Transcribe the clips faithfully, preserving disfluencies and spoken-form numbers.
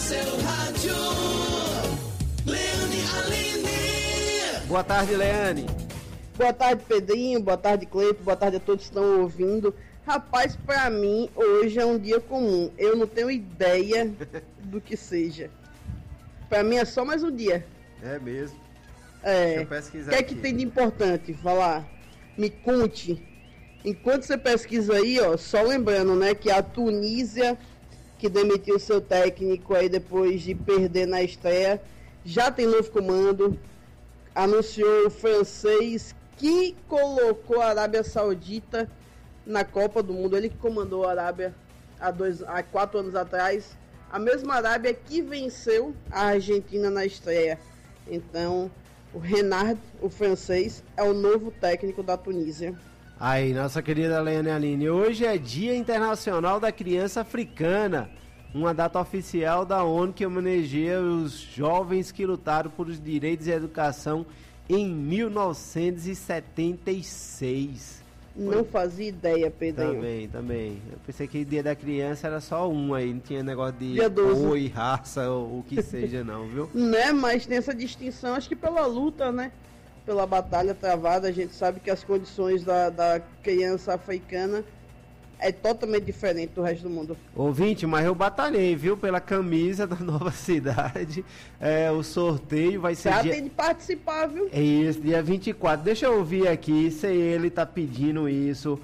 seu rádio. Leane Aline. Boa tarde, Leane. Boa tarde, Pedrinho. Boa tarde, Cleito. Boa tarde a todos que estão ouvindo. Rapaz, pra mim, hoje é um dia comum. Eu não tenho ideia do que seja. Pra mim é só mais um dia. É mesmo? É. Deixa eu pesquisar. O que é que tem de importante? Vai lá, me conte. Enquanto você pesquisa aí, ó, só lembrando, né, que a Tunísia, que demitiu seu técnico aí depois de perder na estreia, já tem novo comando. Anunciou o francês que colocou a Arábia Saudita na Copa do Mundo. Ele que comandou a Arábia há, dois, há quatro anos atrás. A mesma Arábia que venceu a Argentina na estreia. Então, o Renard, o francês, é o novo técnico da Tunísia. Aí, nossa querida Leane Aline, hoje é Dia Internacional da Criança Africana, uma data oficial da ONU que homenageia os jovens que lutaram por os direitos e educação em mil novecentos e setenta e seis. Não fazia ideia, Pedro. Também, também. Eu pensei que Dia da Criança era só um aí, não tinha negócio de cor e raça ou o que seja não, viu? Né, mas tem essa distinção, acho que pela luta, né? Pela batalha travada, a gente sabe que as condições da, da criança africana é totalmente diferente do resto do mundo. Ouvinte, mas eu batalhei, viu? Pela camisa da Nova Cidade. É, o sorteio vai ser... Já dia... tem de participar, viu? É isso, dia vinte e quatro. Deixa eu ouvir aqui se ele tá pedindo isso.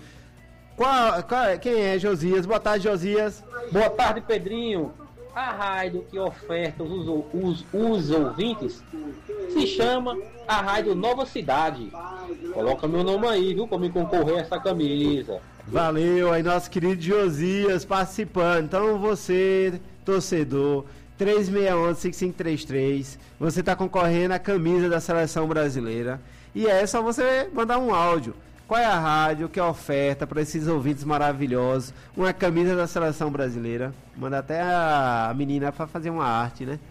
Qual, qual, quem é, Josias? Boa tarde, Josias. Boa tarde, Pedrinho. A rádio que oferta os, os, os ouvintes se chama a Rádio Nova Cidade. Coloca meu nome aí, viu? Pra me concorrer a essa camisa. Valeu, aí nosso querido Josias participando. Então você, torcedor, três seis um, cinco cinco três três, você tá concorrendo à camisa da Seleção Brasileira. E é só você mandar um áudio. Qual é a rádio que oferta para esses ouvintes maravilhosos uma camisa da Seleção Brasileira? Manda até a menina para fazer uma arte, né?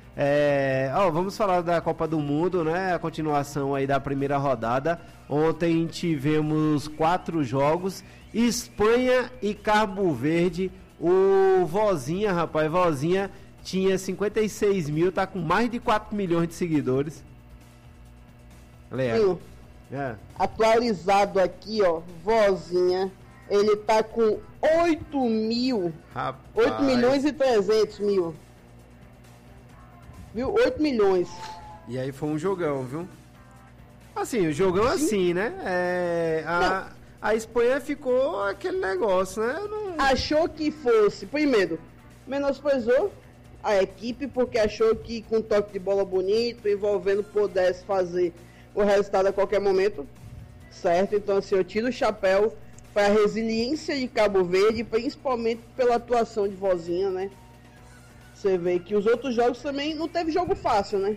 É, ó, vamos falar da Copa do Mundo, né? A continuação aí da primeira rodada. Ontem tivemos quatro jogos: Espanha e Cabo Verde. O Vozinha, rapaz, Vozinha tinha cinquenta e seis mil, tá com mais de quatro milhões de seguidores. Leandro. É. Atualizado aqui, ó, Vozinha, ele tá com oito mil, rapaz. oito milhões e trezentos mil, viu, oito milhões. E aí foi um jogão, viu? Assim, o jogão Sim. assim, né, é, a, a Espanha ficou aquele negócio, né? Não... Achou que fosse, primeiro, menosprezou a equipe, porque achou que com um toque de bola bonito, envolvendo, pudesse fazer o resultado a qualquer momento, certo? Então, assim, eu tiro o chapéu para a resiliência de Cabo Verde, principalmente pela atuação de Vozinha, né? Você vê que os outros jogos também não teve jogo fácil, né?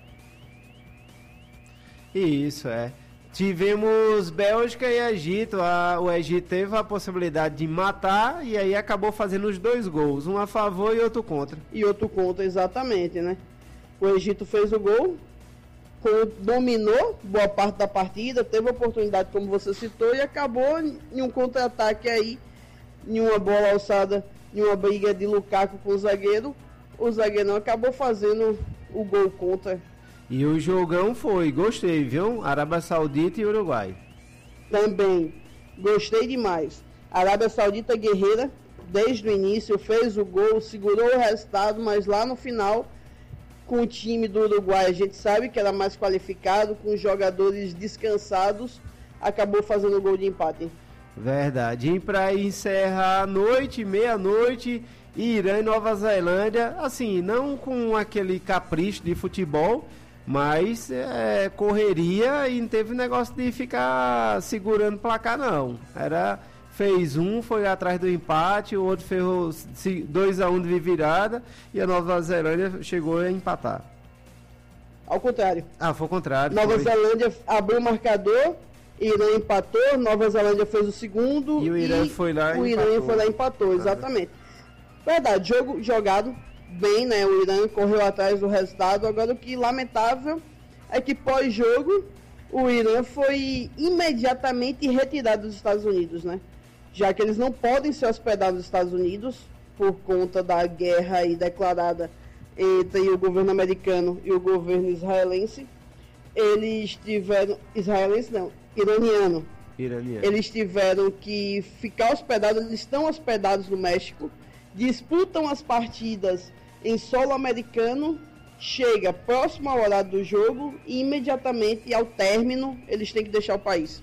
Isso, é. Tivemos Bélgica e Egito. A, o Egito teve a possibilidade de matar e aí acabou fazendo os dois gols, um a favor e outro contra. E outro contra, exatamente, né? O Egito fez o gol, dominou boa parte da partida, teve oportunidade, como você citou, e acabou em um contra-ataque aí, em uma bola alçada, em uma briga de Lukaku com o zagueiro. O zagueiro não acabou fazendo o gol contra. E o jogão foi, gostei, viu? Arábia Saudita e Uruguai. Também, gostei demais. Arábia Saudita guerreira, desde o início, fez o gol, segurou o resultado, mas lá no final, com o time do Uruguai, a gente sabe que era mais qualificado, com os jogadores descansados, acabou fazendo o gol de empate. Verdade. E para encerrar a noite, meia-noite, Irã e Nova Zelândia, assim, não com aquele capricho de futebol, mas é, correria e não teve negócio de ficar segurando placar, não. Era, fez um, foi atrás do empate, o outro fez dois a um de virada e a Nova Zelândia chegou a empatar. Ao contrário. Ah, foi o contrário. Nova foi. Zelândia abriu o marcador, Irã empatou, Nova Zelândia fez o segundo e o Irã e foi lá o e Irã empatou. foi lá e empatou, exatamente. Ah. Verdade, jogo jogado bem, né? O Irã correu atrás do resultado. Agora o que lamentável é que pós-jogo o Irã foi imediatamente retirado dos Estados Unidos, né? Já que eles não podem se hospedar nos Estados Unidos por conta da guerra aí declarada entre o governo americano e o governo israelense. Eles tiveram... Israelense não, iraniano. Iraniano. Eles tiveram que ficar hospedados, eles estão hospedados no México, disputam as partidas em solo americano, chega próximo ao horário do jogo e imediatamente ao término eles têm que deixar o país.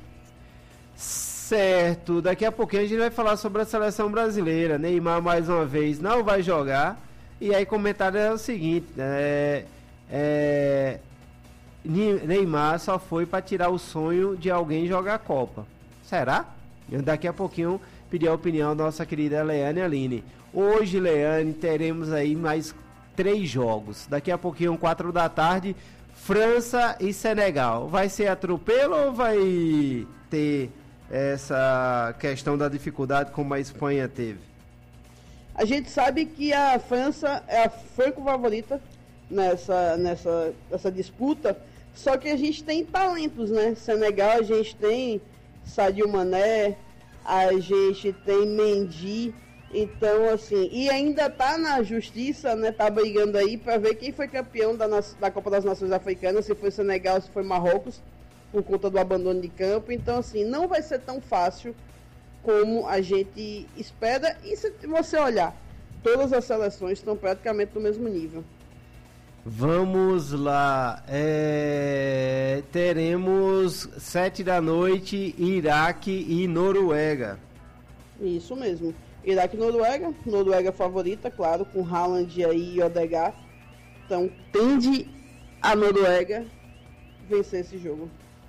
Certo, daqui a pouquinho a gente vai falar sobre a seleção brasileira. Neymar mais uma vez não vai jogar. E aí comentário é o seguinte, é, é, Neymar só foi para tirar o sonho de alguém jogar a Copa. Será? Eu daqui a pouquinho pedir a opinião da nossa querida Leane Aline. Hoje, Leane, teremos aí mais três jogos. Daqui a pouquinho, quatro da tarde, França e Senegal. Vai ser atropelo ou vai ter essa questão da dificuldade como a Espanha teve? A gente sabe que a França é a franco favorita nessa, nessa, nessa disputa, só que a gente tem talentos, né? Senegal, a gente tem Sadio Mané, a gente tem Mendy, então assim, e ainda tá na justiça, né? Tá brigando aí para ver quem foi campeão da, da Copa das Nações Africanas, se foi Senegal, se foi Marrocos, por conta do abandono de campo. Então assim, não vai ser tão fácil como a gente espera. E se você olhar, todas as seleções estão praticamente no mesmo nível. Vamos lá, é... teremos sete da noite, Iraque e Noruega. Isso mesmo, Iraque e Noruega, Noruega favorita, claro, com Haaland aí e Odegaard. Então tende a Noruega vencer esse jogo.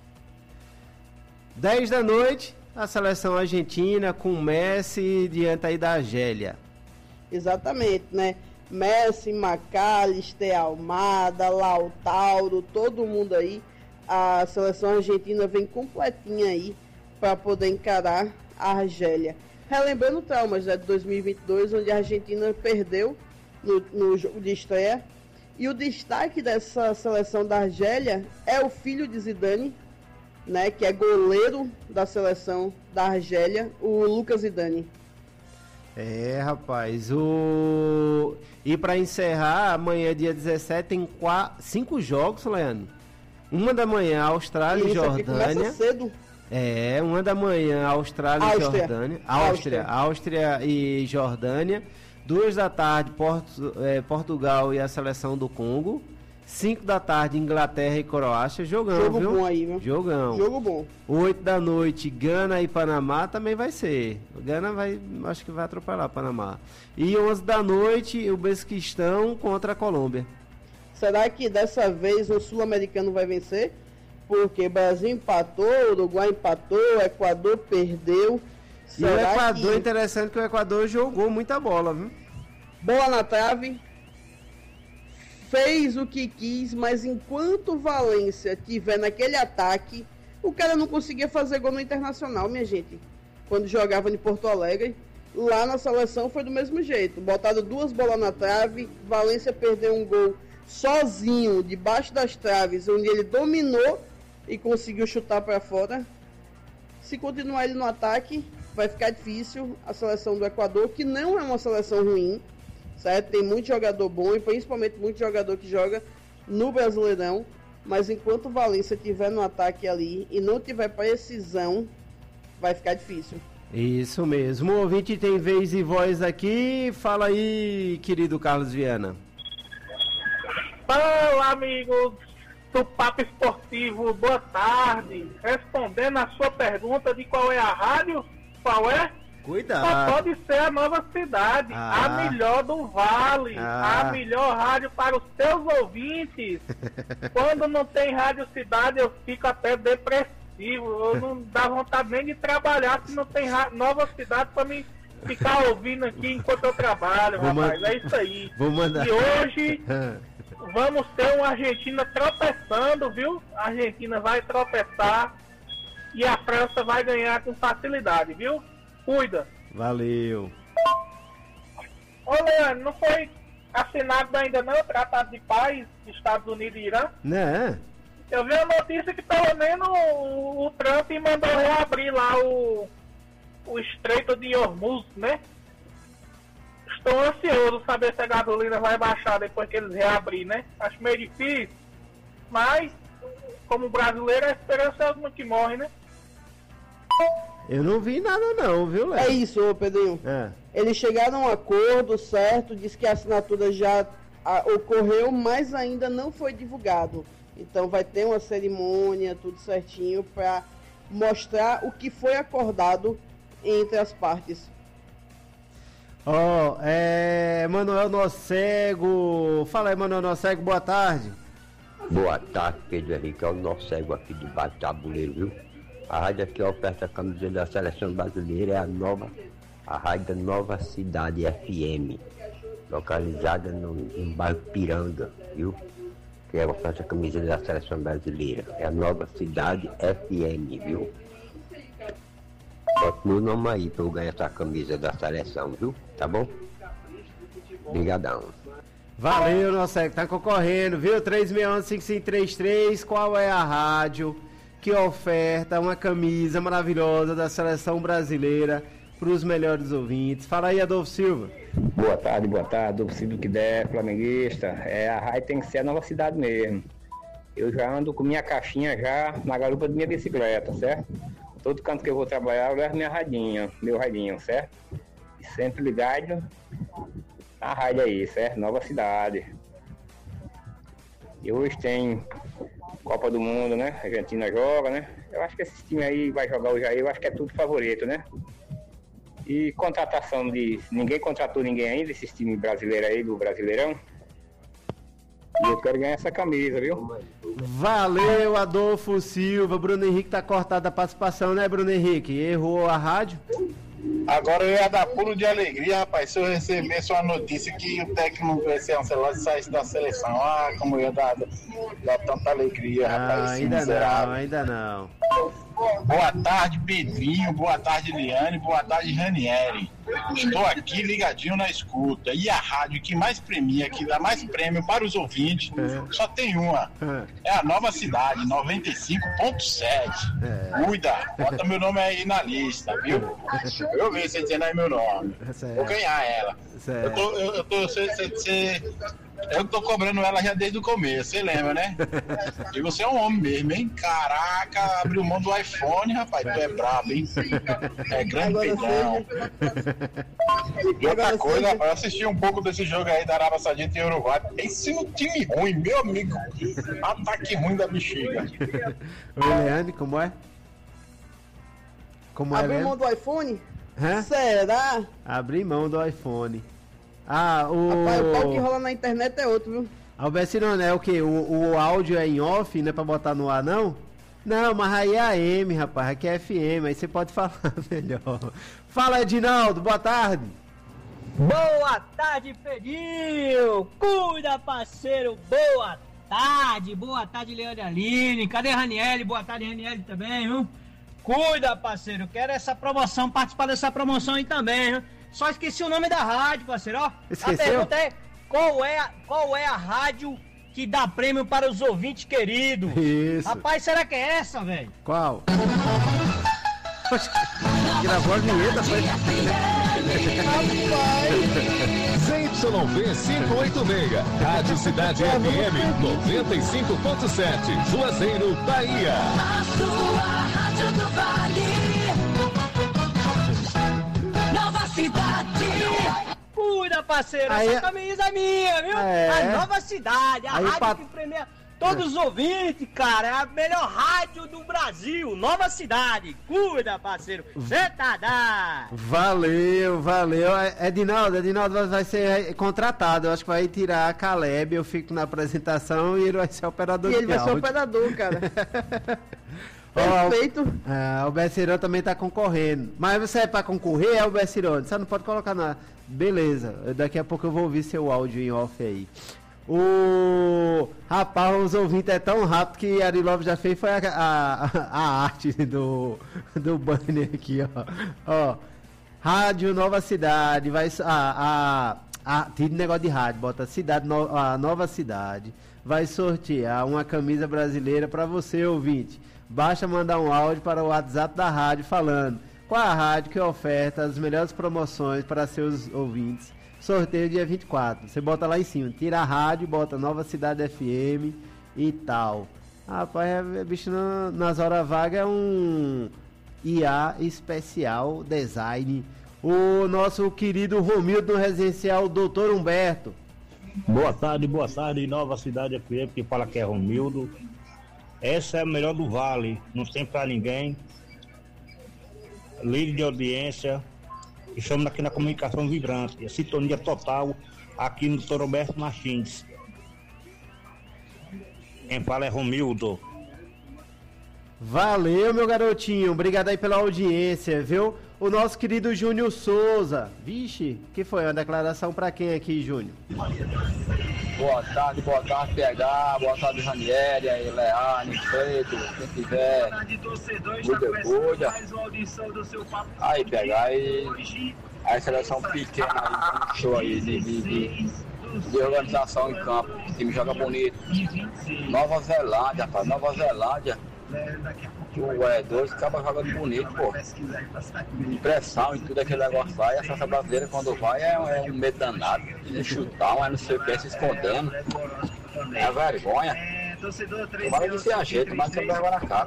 dez da noite, a seleção argentina com Messi diante aí da Argélia. Exatamente, né? Messi, McAllister, Almada, Lautaro, todo mundo aí. A seleção argentina vem completinha aí para poder encarar a Argélia. Relembrando traumas, né, de dois mil e vinte e dois, onde a Argentina perdeu no, no jogo de estreia. E o destaque dessa seleção da Argélia é o filho de Zidane, né, que é goleiro da seleção da Argélia, o Lucas Zidane. É, rapaz, o... e para encerrar, amanhã, dia dezessete, tem quatro, cinco jogos, Leandro. Uma da manhã, Austrália e Jordânia. Começa cedo. É, uma da manhã, Austrália Áustria. e Jordânia. Áustria, Áustria e Jordânia. Duas da tarde, Porto, é, Portugal e a seleção do Congo. Cinco da tarde, Inglaterra e Croácia. Jogão, Jogo viu? bom aí, viu? Jogão. Jogo bom. Oito da noite, Gana e Panamá também vai ser. O Gana vai, acho que vai atropelar Panamá. E onze da noite, o Bequistão contra a Colômbia. Será que dessa vez o sul-americano vai vencer? Porque Brasil empatou, Uruguai empatou, Equador perdeu. E o Será Equador, que... interessante que o Equador jogou muita bola, viu? Bola na trave. Fez o que quis, mas enquanto o Valência tiver naquele ataque, o cara não conseguia fazer gol no Internacional, minha gente. Quando jogava em Porto Alegre, lá na seleção foi do mesmo jeito. Botaram duas bolas na trave, Valência perdeu um gol sozinho, debaixo das traves, onde ele dominou e conseguiu chutar para fora. Se continuar ele no ataque, vai ficar difícil. A seleção do Equador, que não é uma seleção ruim, certo? Tem muito jogador bom e principalmente muito jogador que joga no Brasileirão, mas enquanto o Valência estiver no ataque ali e não tiver precisão, vai ficar difícil. Isso mesmo. O ouvinte tem vez e voz aqui. Fala aí, querido Carlos Viana. Fala, amigos do Papo Esportivo, boa tarde. Respondendo a sua pergunta de qual é a rádio, qual é? Cuidado. Só pode ser a Nova Cidade, Ah. a melhor do Vale, Ah. a melhor rádio para os seus ouvintes. Quando não tem Rádio Cidade, eu fico até depressivo. Eu não dá vontade nem de trabalhar se não tem ra- Nova Cidade para me ficar ouvindo aqui enquanto eu trabalho, Vou rapaz. man- É isso aí. Vou mandar. E hoje vamos ter uma Argentina tropeçando, viu? A Argentina vai tropeçar e a França vai ganhar com facilidade, viu? Cuida. Valeu. Ô, Leandro, não foi assinado ainda não o Tratado de Paz dos Estados Unidos e Irã? Né? Eu vi a notícia que pelo menos o, o Trump mandou reabrir lá o, o Estreito de Hormuz, né? estou ansioso saber se a gasolina vai baixar depois que eles reabrirem, né? Acho meio difícil, mas como brasileiro a esperança é a última que morre, né? Eu não vi nada não, viu, Léo? É isso, ô Pedrinho. É. Eles chegaram a um acordo, certo? Diz que a assinatura já a, ocorreu, mas ainda não foi divulgado. Então vai ter uma cerimônia, tudo certinho, para mostrar o que foi acordado entre as partes. Ó, oh, é... Manuel Nocego. Fala aí, Manuel Nocego, boa tarde. Boa tarde, Pedro Henrique, é o Nocego aqui de Baixo Tabuleiro, viu? A rádio aqui oferta a camisa da Seleção Brasileira, é a nova, a rádio Nova Cidade F M, localizada no, no bairro Piranga, viu? Que é oferta a camisa da Seleção Brasileira, é a Nova Cidade F M, viu? Bote meu nome aí pra eu ganhar essa camisa da seleção, viu? Tá bom? Obrigadão. Valeu, Nocego, tá concorrendo, viu? três seis um cinco cinco três três, qual é a rádio que oferta uma camisa maravilhosa da Seleção Brasileira para os melhores ouvintes? Fala aí, Adolfo Silva. Boa tarde, boa tarde, Adolfo Silva que der, flamenguista. É, a rádio tem que ser a Nova Cidade mesmo. Eu já ando com minha caixinha já na garupa de minha bicicleta, certo? Todo canto que eu vou trabalhar eu levo minha radinha, meu radinho, certo? E sempre ligado na rádio aí, certo? Nova Cidade. E hoje tem Copa do Mundo, né? A Argentina joga, né? Eu acho que esse time aí vai jogar hoje aí, eu acho que é tudo favorito, né? E contratação de... Ninguém contratou ninguém ainda, esses times brasileiros aí, do Brasileirão. E eu quero ganhar essa camisa, viu? Valeu, Adolfo Silva. Bruno Henrique tá cortado a participação, né, Bruno Henrique? Errou a rádio? Agora eu ia dar pulo de alegria, rapaz, se eu recebesse uma notícia que o técnico vai ser cancelado e saísse da seleção. Ah, como eu ia dar, dar tanta alegria, rapaz. Ah, ainda miserável. não, ainda não. Boa tarde, Pedrinho. Boa tarde, Liane. Boa tarde, Ranieri. Estou aqui ligadinho na escuta. E a rádio que mais premia, que dá mais prêmio para os ouvintes, É. só tem uma. É. É a Nova Cidade, noventa e cinco ponto sete. É. Cuida, bota meu nome aí na lista, viu? Eu vi você dizendo aí meu nome. Certo. Vou ganhar ela. Certo. Eu tô, eu, eu tô, cê, cê, cê, eu tô cobrando ela já desde o começo, você lembra, né? E você é um homem mesmo, hein? Caraca, abriu mão do iPhone, rapaz, tu é brabo, hein? É grande pedão. E outra coisa, rapaz, eu assisti um pouco desse jogo aí da Arábia Saudita e Uruguai. Pense no time ruim, meu amigo. Ataque ruim da bexiga. Oi, Leandro, como é? Como é, Abriu mão Leandro? do iPhone? Hã? Será? Abri mão do iPhone. Ah, o... Rapaz, o pau que rola na internet é outro, viu? Albertino, é o que? O, o áudio é em off, não é pra botar no ar, não? Não, mas aí é A M, rapaz, aqui é F M, aí você pode falar melhor. Fala, Edinaldo, boa tarde. Boa tarde, Pedrinho! Cuida, parceiro! Boa tarde! Boa tarde, Leandro Aline! Cadê Raniele? Boa tarde, Raniele também, viu? Cuida, parceiro! Quero essa promoção, participar dessa promoção aí também, viu? Só esqueci o nome da rádio, parceiro, ó. Esqueceu? A pergunta é, qual é a, qual é a rádio que dá prêmio para os ouvintes queridos? Isso. Rapaz, será que é essa, velho? Qual? Gravou a vinheta, foi? Z Y V cinco oito seis, Rádio Cidade F M noventa e cinco ponto sete, Juazeiro, Bahia. A sua rádio do Vale. Nova Cidade. Cuida, parceiro, Aí- essa camisa é minha, viu? É. A Nova Cidade, a Aí, rádio pat- que premia todos os ouvintes, cara. É a melhor rádio do Brasil, Nova Cidade. Cuida, parceiro. Cê tá dado. Valeu, valeu. É, Edinaldo, Edinaldo vai- vai ser contratado. Eu acho que vai tirar a Caleb, eu fico na apresentação e ele vai ser operador E ele de vai ser áudio. operador, cara. Ó, Perfeito. Ah, o Becirão também tá concorrendo. Mas você é pra concorrer, é o Becirão. Você não pode colocar na. Beleza, daqui a pouco eu vou ouvir seu áudio em off aí. O rapaz, os ouvintes é tão rápido que Arilove já fez foi a, a, a arte do, do banner aqui, ó. Ó, Rádio Nova Cidade, vai a, a, a tira negócio de rádio, bota cidade, no, a Nova Cidade, vai sortear uma camisa brasileira para você, ouvinte. Basta mandar um áudio para o WhatsApp da rádio falando qual a rádio que oferta as melhores promoções para seus ouvintes sorteio dia vinte e quatro. Você bota lá em cima, tira a rádio, bota Nova Cidade F M e tal. Rapaz, é, bicho, na, nas horas vagas é um I A especial design. O nosso querido Romildo Residencial, doutor Humberto. Boa tarde, boa tarde, Nova Cidade F M, que fala que é Romildo. Essa é a melhor do Vale, não tem pra ninguém. Líder de audiência, estamos aqui na comunicação vibrante, a sintonia total aqui no doutor Humberto Martins. Quem fala é Romildo. Valeu, meu garotinho, obrigado aí pela audiência, viu? O nosso querido Júnior Souza. Vixe, que foi uma declaração pra quem aqui, Júnior? Boa tarde, boa tarde, P H, boa tarde, Ranieri, aí, Leane, Feito, quem tiver, cuida, cuida. Aí, P H, aí, a seleção pequena aí, show aí, de, de, de, de organização em campo, o time joga bonito. Nova Zelândia, rapaz, Nova Zelândia. O é dois acaba jogando bonito, pô. Impressão e tudo aquele negócio lá. E a seleção brasileira, quando vai, é, é um medo danado. É chutão, é não sei o que, se escondendo. É vergonha. Tomara de ser a jeito, mas você vergonha na cara.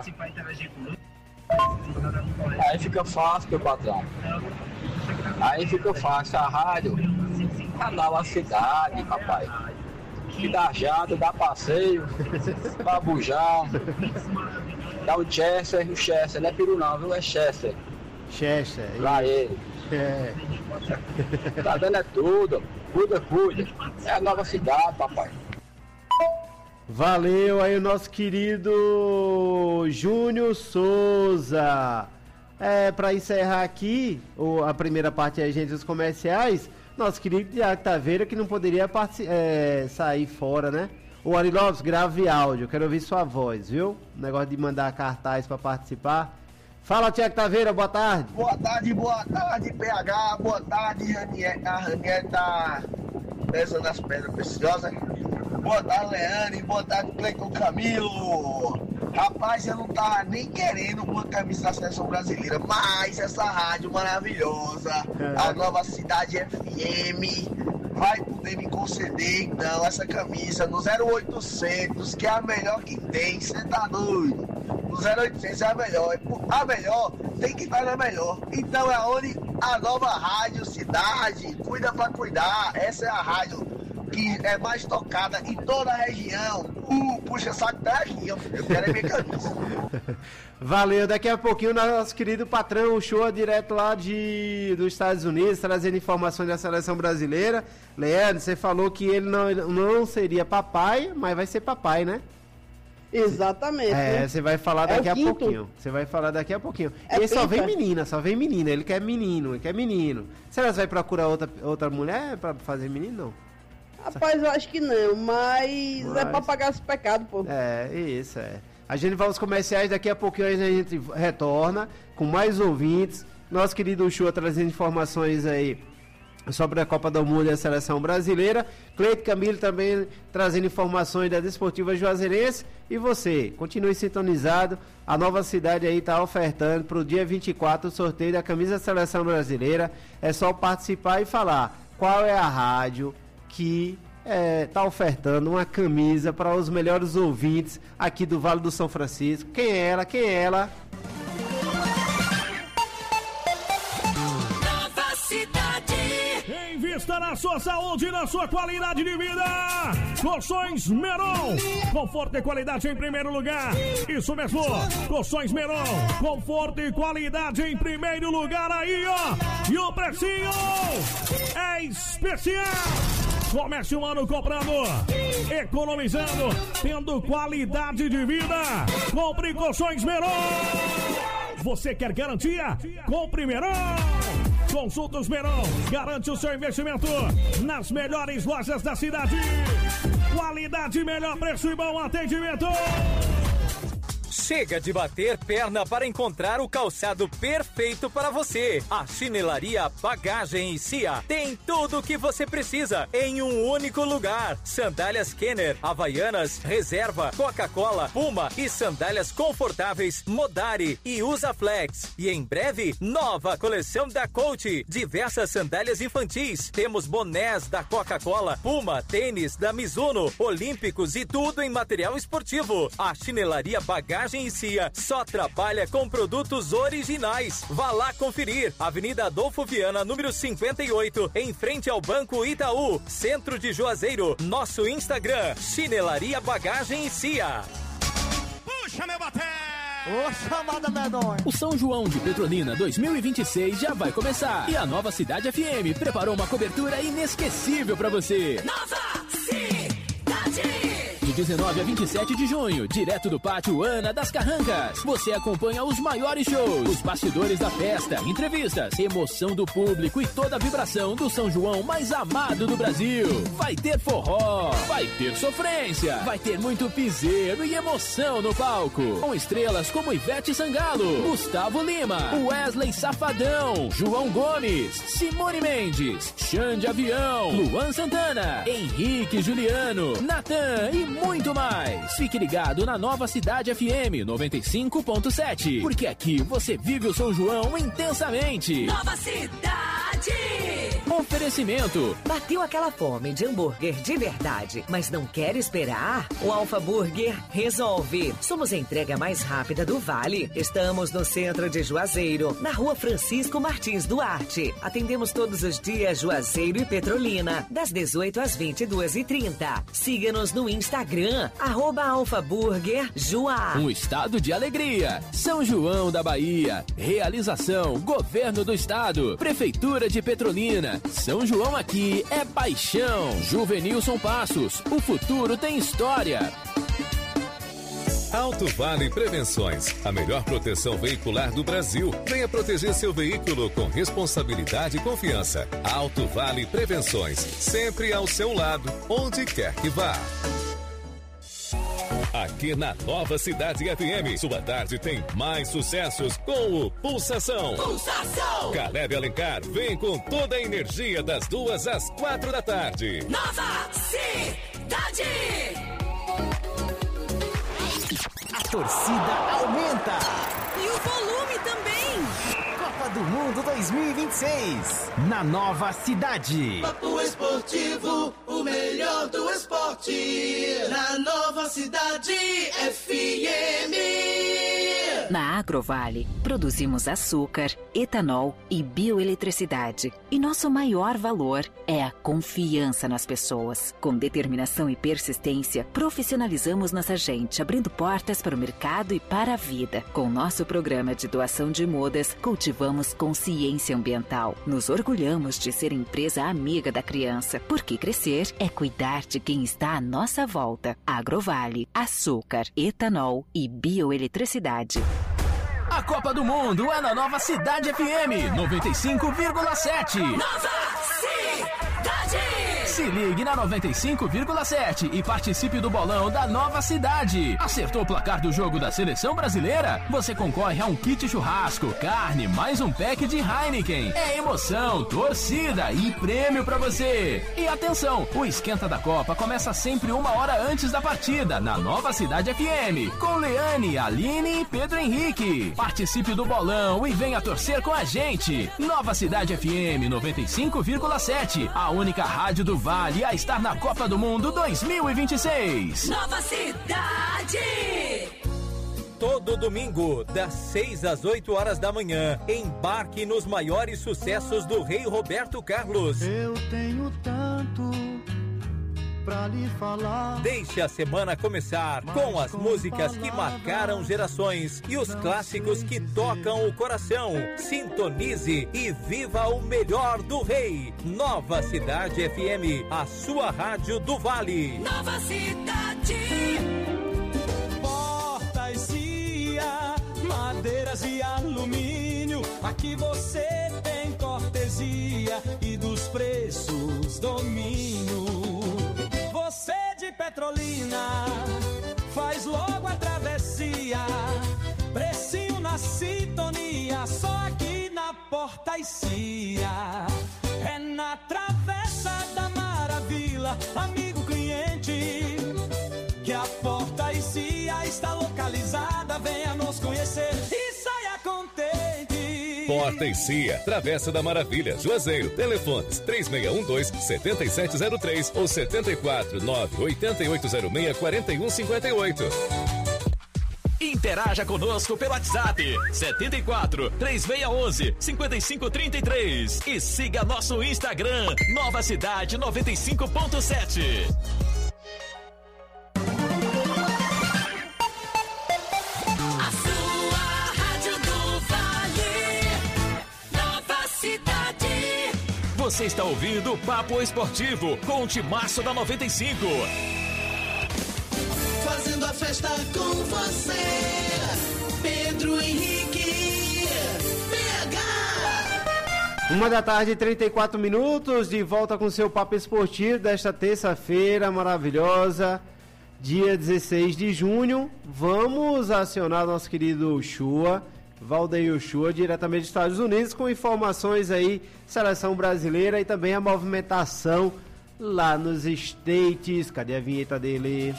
Aí fica fácil, meu patrão. Aí fica fácil. A rádio, a Nova Cidade, papai. Que dá jato, dá passeio, babujão. Dá o Chester, o Chester, não é peru não, viu? É Chester. Chester. Lá ele. É. Tá dando é tudo. Cuida, cuida. É a Nova Cidade, papai. Valeu aí o nosso querido Júnior Souza. É, pra encerrar aqui o, a primeira parte da agências comerciais, nosso querido Tiago Taveira, que não poderia é, sair fora, né? O Ari Lopes, grave áudio, quero ouvir sua voz, viu? O negócio de mandar cartaz para participar. Fala, Tiago Taveira, boa tarde. Boa tarde, boa tarde, P H, boa tarde, Ranieri. A Ranieri tá pesando as pedras preciosas. Boa tarde, Leane, boa tarde, Cleiton Camilo. Rapaz, eu não tava nem querendo uma camisa da seleção brasileira, mas essa rádio maravilhosa, a Nova Cidade F M, vai poder me conceder então essa camisa no zero oitocentos, que é a melhor que tem, você tá doido? No zero oitocentos é a melhor, a melhor tem que estar na melhor. Então é onde a Nova Rádio Cidade, cuida pra cuidar, essa é a rádio que é mais tocada em toda a região. Uh, puxa saco tá aqui, eu quero é minha camisa. Valeu, daqui a pouquinho nosso querido patrão, o show direto lá de, dos Estados Unidos, trazendo informações da seleção brasileira. Leandro, você falou que ele não, não seria papai, mas vai ser papai, né? Exatamente. É, né? você vai falar daqui é a quinto. pouquinho. Você vai falar daqui a pouquinho. É ele só pinta. vem menina, só vem menina. Ele quer menino, ele quer menino. Será que você vai procurar outra, outra mulher pra fazer menino? Não. Rapaz, eu acho que não, mas, mas... é pra pagar os pecados, pô. É, isso, é. A gente vai aos comerciais, daqui a pouquinho a gente retorna com mais ouvintes. Nosso querido Chua trazendo informações aí sobre a Copa do Mundo e a seleção brasileira. Cleiton Camilo também trazendo informações da Desportiva Juazeirense. E você, continue sintonizado. A Nova Cidade aí está ofertando para o dia vinte e quatro o sorteio da camisa da seleção brasileira. É só participar e falar qual é a rádio que está é, ofertando uma camisa para os melhores ouvintes aqui do Vale do São Francisco. Quem é ela? Quem é ela? Nova Cidade. Invista na sua saúde e na sua qualidade de vida. Colchões Meron. Conforto e qualidade em primeiro lugar. Isso mesmo. Colchões Meron. Conforto e qualidade em primeiro lugar aí, ó. E o precinho é especial. Comece o ano comprando, economizando, tendo qualidade de vida. Compre Colchões Meron. Você quer garantia? Compre Meron. Consultas Meron. Garante o seu investimento nas melhores lojas da cidade. Qualidade, melhor preço e bom atendimento. Chega de bater perna para encontrar o calçado perfeito para você. A Chinelaria Bagagem e Cia tem tudo o que você precisa em um único lugar. Sandálias Kenner, Havaianas, Reserva, Coca-Cola, Puma e sandálias confortáveis Modari e Usaflex. E em breve, nova coleção da Coach. Diversas sandálias infantis. Temos bonés da Coca-Cola, Puma, tênis da Mizuno, Olímpicos e tudo em material esportivo. A Chinelaria Bagagem e Cia só trabalha com produtos originais. Vá lá conferir. Avenida Adolfo Viana, número cinquenta e oito, em frente ao Banco Itaú, centro de Juazeiro. Nosso Instagram, Chinelaria Bagagem e Cia. Puxa, meu baté! Ô, chamada medonha! O São João de Petrolina dois mil e vinte e seis já vai começar. E a Nova Cidade F M preparou uma cobertura inesquecível pra você. Nova Cidade! De dezenove a vinte e sete de junho, direto do Pátio Ana das Carrancas. Você acompanha os maiores shows, os bastidores da festa, entrevistas, emoção do público e toda a vibração do São João mais amado do Brasil. Vai ter forró, vai ter sofrência, vai ter muito piseiro e emoção no palco. Com estrelas como Ivete Sangalo, Gustavo Lima, Wesley Safadão, João Gomes, Simone Mendes, Xande Avião, Luan Santana, Henrique Juliano, Natan e muito mais. Fique ligado na Nova Cidade F M noventa e cinco ponto sete, porque aqui você vive o São João intensamente. Nova Cidade! Oferecimento. Bateu aquela fome de hambúrguer de verdade, mas não quer esperar? O Alfa Burger resolve. Somos a entrega mais rápida do Vale. Estamos no centro de Juazeiro, na rua Francisco Martins Duarte. Atendemos todos os dias Juazeiro e Petrolina, das dezoito às vinte e duas e trinta. Siga-nos no Instagram, arroba Alfa Burger Juá. Um estado de alegria. São João da Bahia. Realização, Governo do Estado, Prefeitura de Petrolina. São João aqui é paixão. Juvenilson Passos, o futuro tem história. Alto Vale Prevenções, a melhor proteção veicular do Brasil. Venha proteger seu veículo com responsabilidade e confiança. Alto Vale Prevenções, sempre ao seu lado, onde quer que vá. Aqui na Nova Cidade F M, sua tarde tem mais sucessos com o Pulsação. Pulsação! Caleb Alencar vem com toda a energia das duas às quatro da tarde. Nova Cidade! A torcida aumenta! E o volume também! Copa do Mundo dois mil e vinte e seis, na Nova Cidade. Papo Esportivo, o melhor do esporte, na Nova Cidade F M. Na Agrovale, produzimos açúcar, etanol e bioeletricidade. E nosso maior valor é a confiança nas pessoas. Com determinação e persistência, profissionalizamos nossa gente, abrindo portas para o mercado e para a vida. Com nosso programa de doação de mudas, cultivamos consciência ambiental. Nos orgulhamos de ser empresa amiga da criança, porque crescer é cuidar de quem está à nossa volta. Agrovale, açúcar, etanol e bioeletricidade. A Copa do Mundo é na Nova Cidade F M noventa e cinco vírgula sete. Nova Cidade! Se ligue na noventa e cinco vírgula sete e participe do bolão da Nova Cidade. Acertou o placar do jogo da Seleção Brasileira? Você concorre a um kit churrasco, carne, mais um pack de Heineken. É emoção, torcida e prêmio pra você. E atenção, o Esquenta da Copa começa sempre uma hora antes da partida, na Nova Cidade F M, com Leane, Aline e Pedro Henrique. Participe do bolão e venha torcer com a gente. Nova Cidade F M noventa e cinco vírgula sete, a única rádio do Vale a estar na Copa do Mundo dois mil e vinte e seis. Nova Cidade! Todo domingo, das seis às oito horas da manhã, embarque nos maiores sucessos do Rei Roberto Carlos. Eu tenho tanto pra lhe falar. Deixe a semana começar com as músicas que marcaram gerações e os clássicos que tocam o coração. Sintonize e viva o melhor do Rei. Nova Cidade F M, a sua rádio do Vale. Nova Cidade. Portas Cia, madeiras e alumínio. Aqui você tem cortesia e dos preços domínio. Você de Petrolina faz logo a travessia e Cia. É na Travessa da Maravilha, amigo cliente, que a Porta e Cia está localizada. Venha nos conhecer e saia contente. Porta e Cia, Travessa da Maravilha, Juazeiro. Telefones três seis um dois, sete sete zero três ou sete quatro nove, oito oito zero seis, quatro um cinco oito. Interaja conosco pelo WhatsApp setenta e quatro, três seis um um, cinco cinco três três e siga nosso Instagram Nova Cidade noventa e cinco ponto sete. A sua rádio do Vale, Nova Cidade. Você está ouvindo o Papo Esportivo com o Timaço da noventa e cinco. Fazendo a festa com você, Pedro Henrique, B H. Uma da tarde, trinta e quatro minutos, de volta com seu Papo Esportivo desta terça-feira maravilhosa, dia dezesseis de junho. Vamos acionar nosso querido Ushua, Valdeir Ushua, diretamente dos Estados Unidos, com informações aí, seleção brasileira e também a movimentação lá nos States. Cadê a vinheta dele?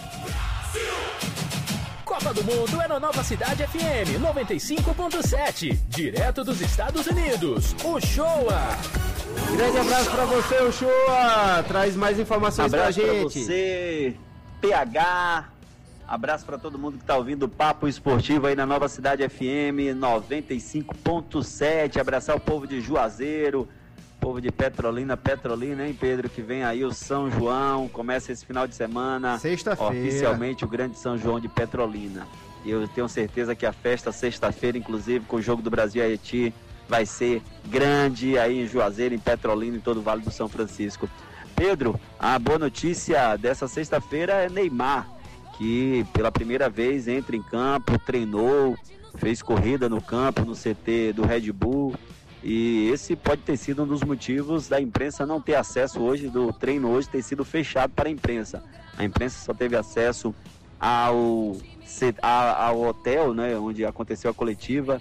Copa do Mundo é na Nova Cidade F M noventa e cinco ponto sete, direto dos Estados Unidos. Ushua. Grande abraço pra você, Ushua. Traz mais informações abraço pra gente. Pra você, P H. Abraço pra todo mundo que tá ouvindo o Papo Esportivo aí na Nova Cidade F M noventa e cinco ponto sete. Abraçar o povo de Juazeiro, povo de Petrolina, Petrolina, hein, Pedro, que vem aí o São João, começa esse final de semana, sexta-feira, oficialmente o grande São João de Petrolina. E eu tenho certeza que a festa sexta-feira, inclusive com o jogo do Brasil e Haiti, vai ser grande aí em Juazeiro, em Petrolina, em todo o Vale do São Francisco. Pedro, a boa notícia dessa sexta-feira é Neymar, que pela primeira vez entra em campo, treinou, fez corrida no campo, no C T do Red Bull. E esse pode ter sido um dos motivos da imprensa não ter acesso hoje, do treino hoje ter sido fechado para a imprensa. A imprensa só teve acesso ao, ao hotel, né, onde aconteceu a coletiva,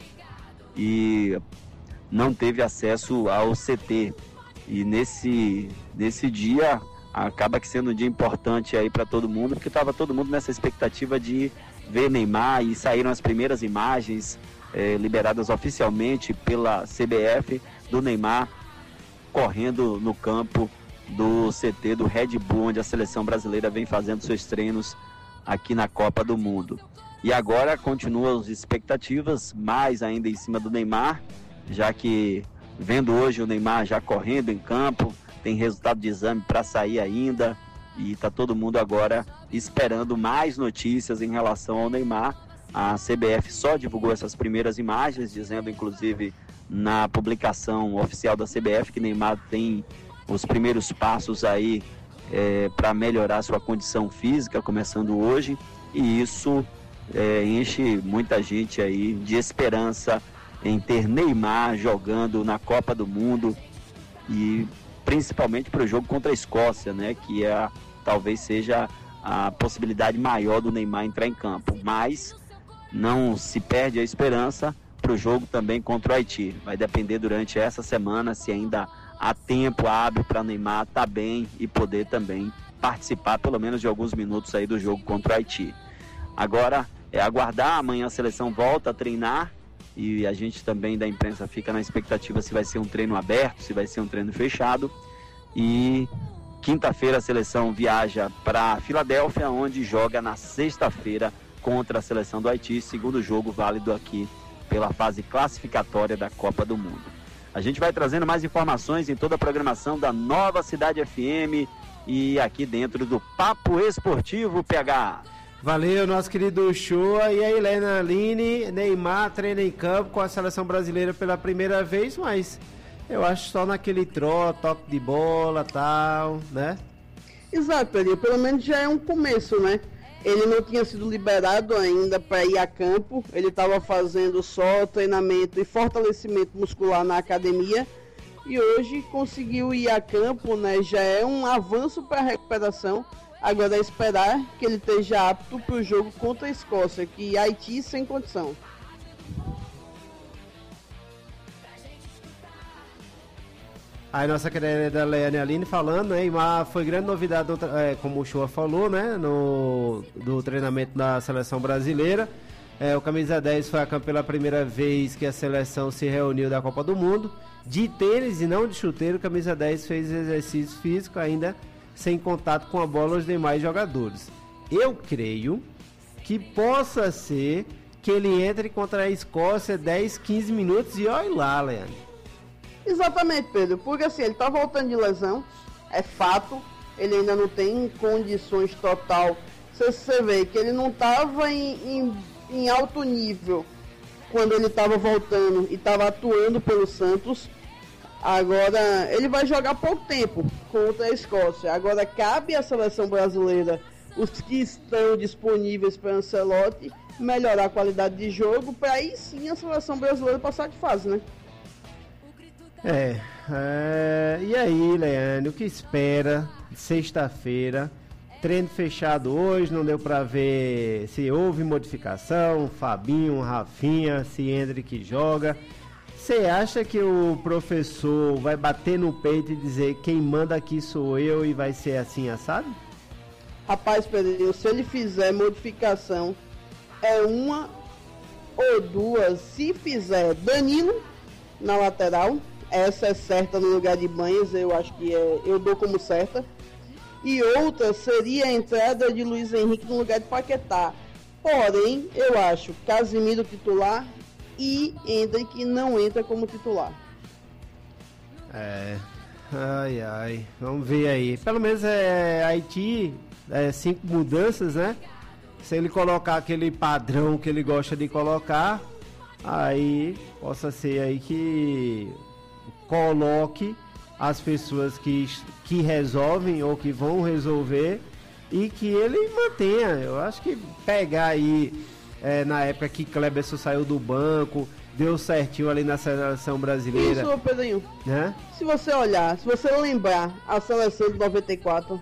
e não teve acesso ao C T. E nesse, nesse dia acaba que sendo um dia importante aí para todo mundo, porque estava todo mundo nessa expectativa de ver Neymar, e saíram as primeiras imagens É, liberadas oficialmente pela C B F do Neymar correndo no campo do C T do Red Bull, onde a seleção brasileira vem fazendo seus treinos aqui na Copa do Mundo. E agora continuam as expectativas, mais ainda em cima do Neymar, já que vendo hoje o Neymar já correndo em campo, tem resultado de exame para sair ainda, e está todo mundo agora esperando mais notícias em relação ao Neymar. A C B F só divulgou essas primeiras imagens, dizendo inclusive na publicação oficial da C B F que Neymar tem os primeiros passos aí é, para melhorar sua condição física, começando hoje, e isso é, enche muita gente aí de esperança em ter Neymar jogando na Copa do Mundo, e principalmente para o jogo contra a Escócia, né, que é, talvez seja a possibilidade maior do Neymar entrar em campo, mas não se perde a esperança para o jogo também contra o Haiti. Vai depender durante essa semana se ainda há tempo hábil para Neymar estar tá bem e poder também participar pelo menos de alguns minutos aí do jogo contra o Haiti. Agora é aguardar, amanhã a seleção volta a treinar, e a gente também da imprensa fica na expectativa se vai ser um treino aberto, se vai ser um treino fechado. E quinta-feira a seleção viaja para Filadélfia, onde joga na sexta-feira contra a seleção do Haiti, segundo jogo válido aqui pela fase classificatória da Copa do Mundo. A gente vai trazendo mais informações em toda a programação da Nova Cidade F M e aqui dentro do Papo Esportivo, P H. Valeu, nosso querido Ushua. E a Helena Aline, Neymar treina em campo com a seleção brasileira pela primeira vez, mas eu acho só naquele trote, toque de bola e tal, né? Exato, Pedro. Pelo menos já é um começo, né? Ele não tinha sido liberado ainda para ir a campo, ele estava fazendo só treinamento e fortalecimento muscular na academia, e hoje conseguiu ir a campo, né? Já é um avanço para a recuperação. Agora é esperar que ele esteja apto para o jogo contra a Escócia, que Haiti sem condição. Aí nossa querida Leane Aline falando, né? Neymar foi grande novidade, no, é, como o Chua falou, né? No, do treinamento da seleção brasileira. É, o camisa dez foi a campeã pela primeira vez que a seleção se reuniu da Copa do Mundo. De tênis e não de chuteiro, o camisa dez fez exercício físico ainda sem contato com a bola os demais jogadores. Eu creio que possa ser que ele entre contra a Escócia dez, quinze minutos e olha lá, Leandro. Exatamente, Pedro, porque assim, ele tá voltando de lesão, é fato, ele ainda não tem condições total. Se você vê que ele não tava em, em, em alto nível quando ele tava voltando e tava atuando pelo Santos, agora ele vai jogar pouco tempo contra a Escócia. Agora cabe à seleção brasileira, os que estão disponíveis para Ancelotti, melhorar a qualidade de jogo, para aí sim a seleção brasileira passar de fase, né? É, é, e aí, Leandro, o que espera? Sexta-feira, treino fechado hoje, não deu pra ver se houve modificação, Fabinho, Rafinha, se Hendrick joga. Você acha que o professor vai bater no peito e dizer quem manda aqui sou eu e vai ser assim, assado? Rapaz, Pedro, se ele fizer modificação, é uma ou duas. Se fizer Danilo na lateral, essa é certa no lugar de Banhas, eu acho que é, eu dou como certa. E outra seria a entrada de Luiz Henrique no lugar de Paquetá. Porém, eu acho Casemiro titular e Hendrick não entra como titular. É, ai ai, vamos ver aí. Pelo menos é Haiti, é, cinco mudanças, né? Se ele colocar aquele padrão que ele gosta de colocar, aí possa ser aí que coloque as pessoas que, que resolvem ou que vão resolver e que ele mantenha. Eu acho que pegar aí é, na época que Kleberson saiu do banco, deu certinho ali na seleção brasileira. Isso, Pedrinho. Né? Se você olhar, se você lembrar a seleção de noventa e quatro,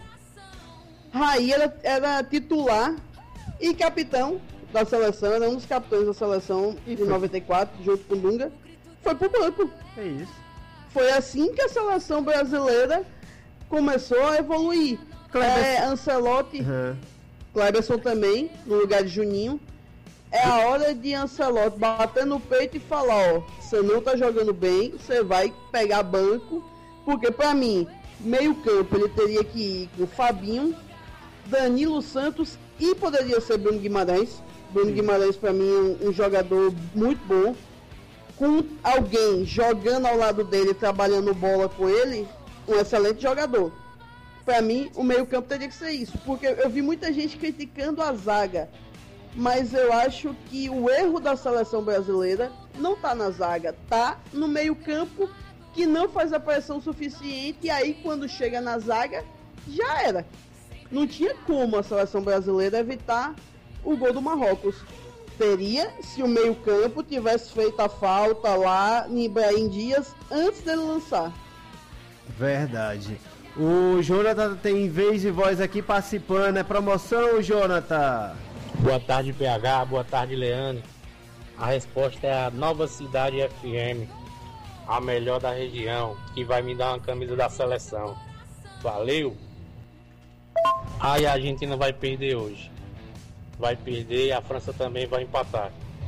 Raí era, era titular e capitão da seleção, era um dos capitães da seleção de noventa e quatro, junto com o Dunga, foi pro banco. É isso. Foi assim que a seleção brasileira começou a evoluir. É, Ancelotti, uhum. Kleberson também, no lugar de Juninho. É a hora de Ancelotti bater no peito e falar, ó, você não tá jogando bem, você vai pegar banco, porque pra mim, meio campo ele teria que ir com Fabinho, Danilo Santos e poderia ser Bruno Guimarães. Bruno Guimarães pra mim é um, um jogador muito bom. Com alguém jogando ao lado dele, trabalhando bola com ele, um excelente jogador. Para mim, o meio-campo teria que ser isso, porque eu vi muita gente criticando a zaga, mas eu acho que o erro da seleção brasileira não tá na zaga, tá no meio-campo, que não faz a pressão suficiente, e aí quando chega na zaga, já era. Não tinha como a seleção brasileira evitar o gol do Marrocos. Teria se o meio-campo tivesse feito a falta lá em Ibrahim Dias antes dele lançar. Verdade. O Jonathan tem vez e voz aqui participando. É promoção, Jonathan? Boa tarde, P H. Boa tarde, Leandro. A resposta é a Nova Cidade F M, a melhor da região, que vai me dar uma camisa da seleção. Valeu! Ai, a Argentina vai perder hoje. Vai perder e a França também vai empatar.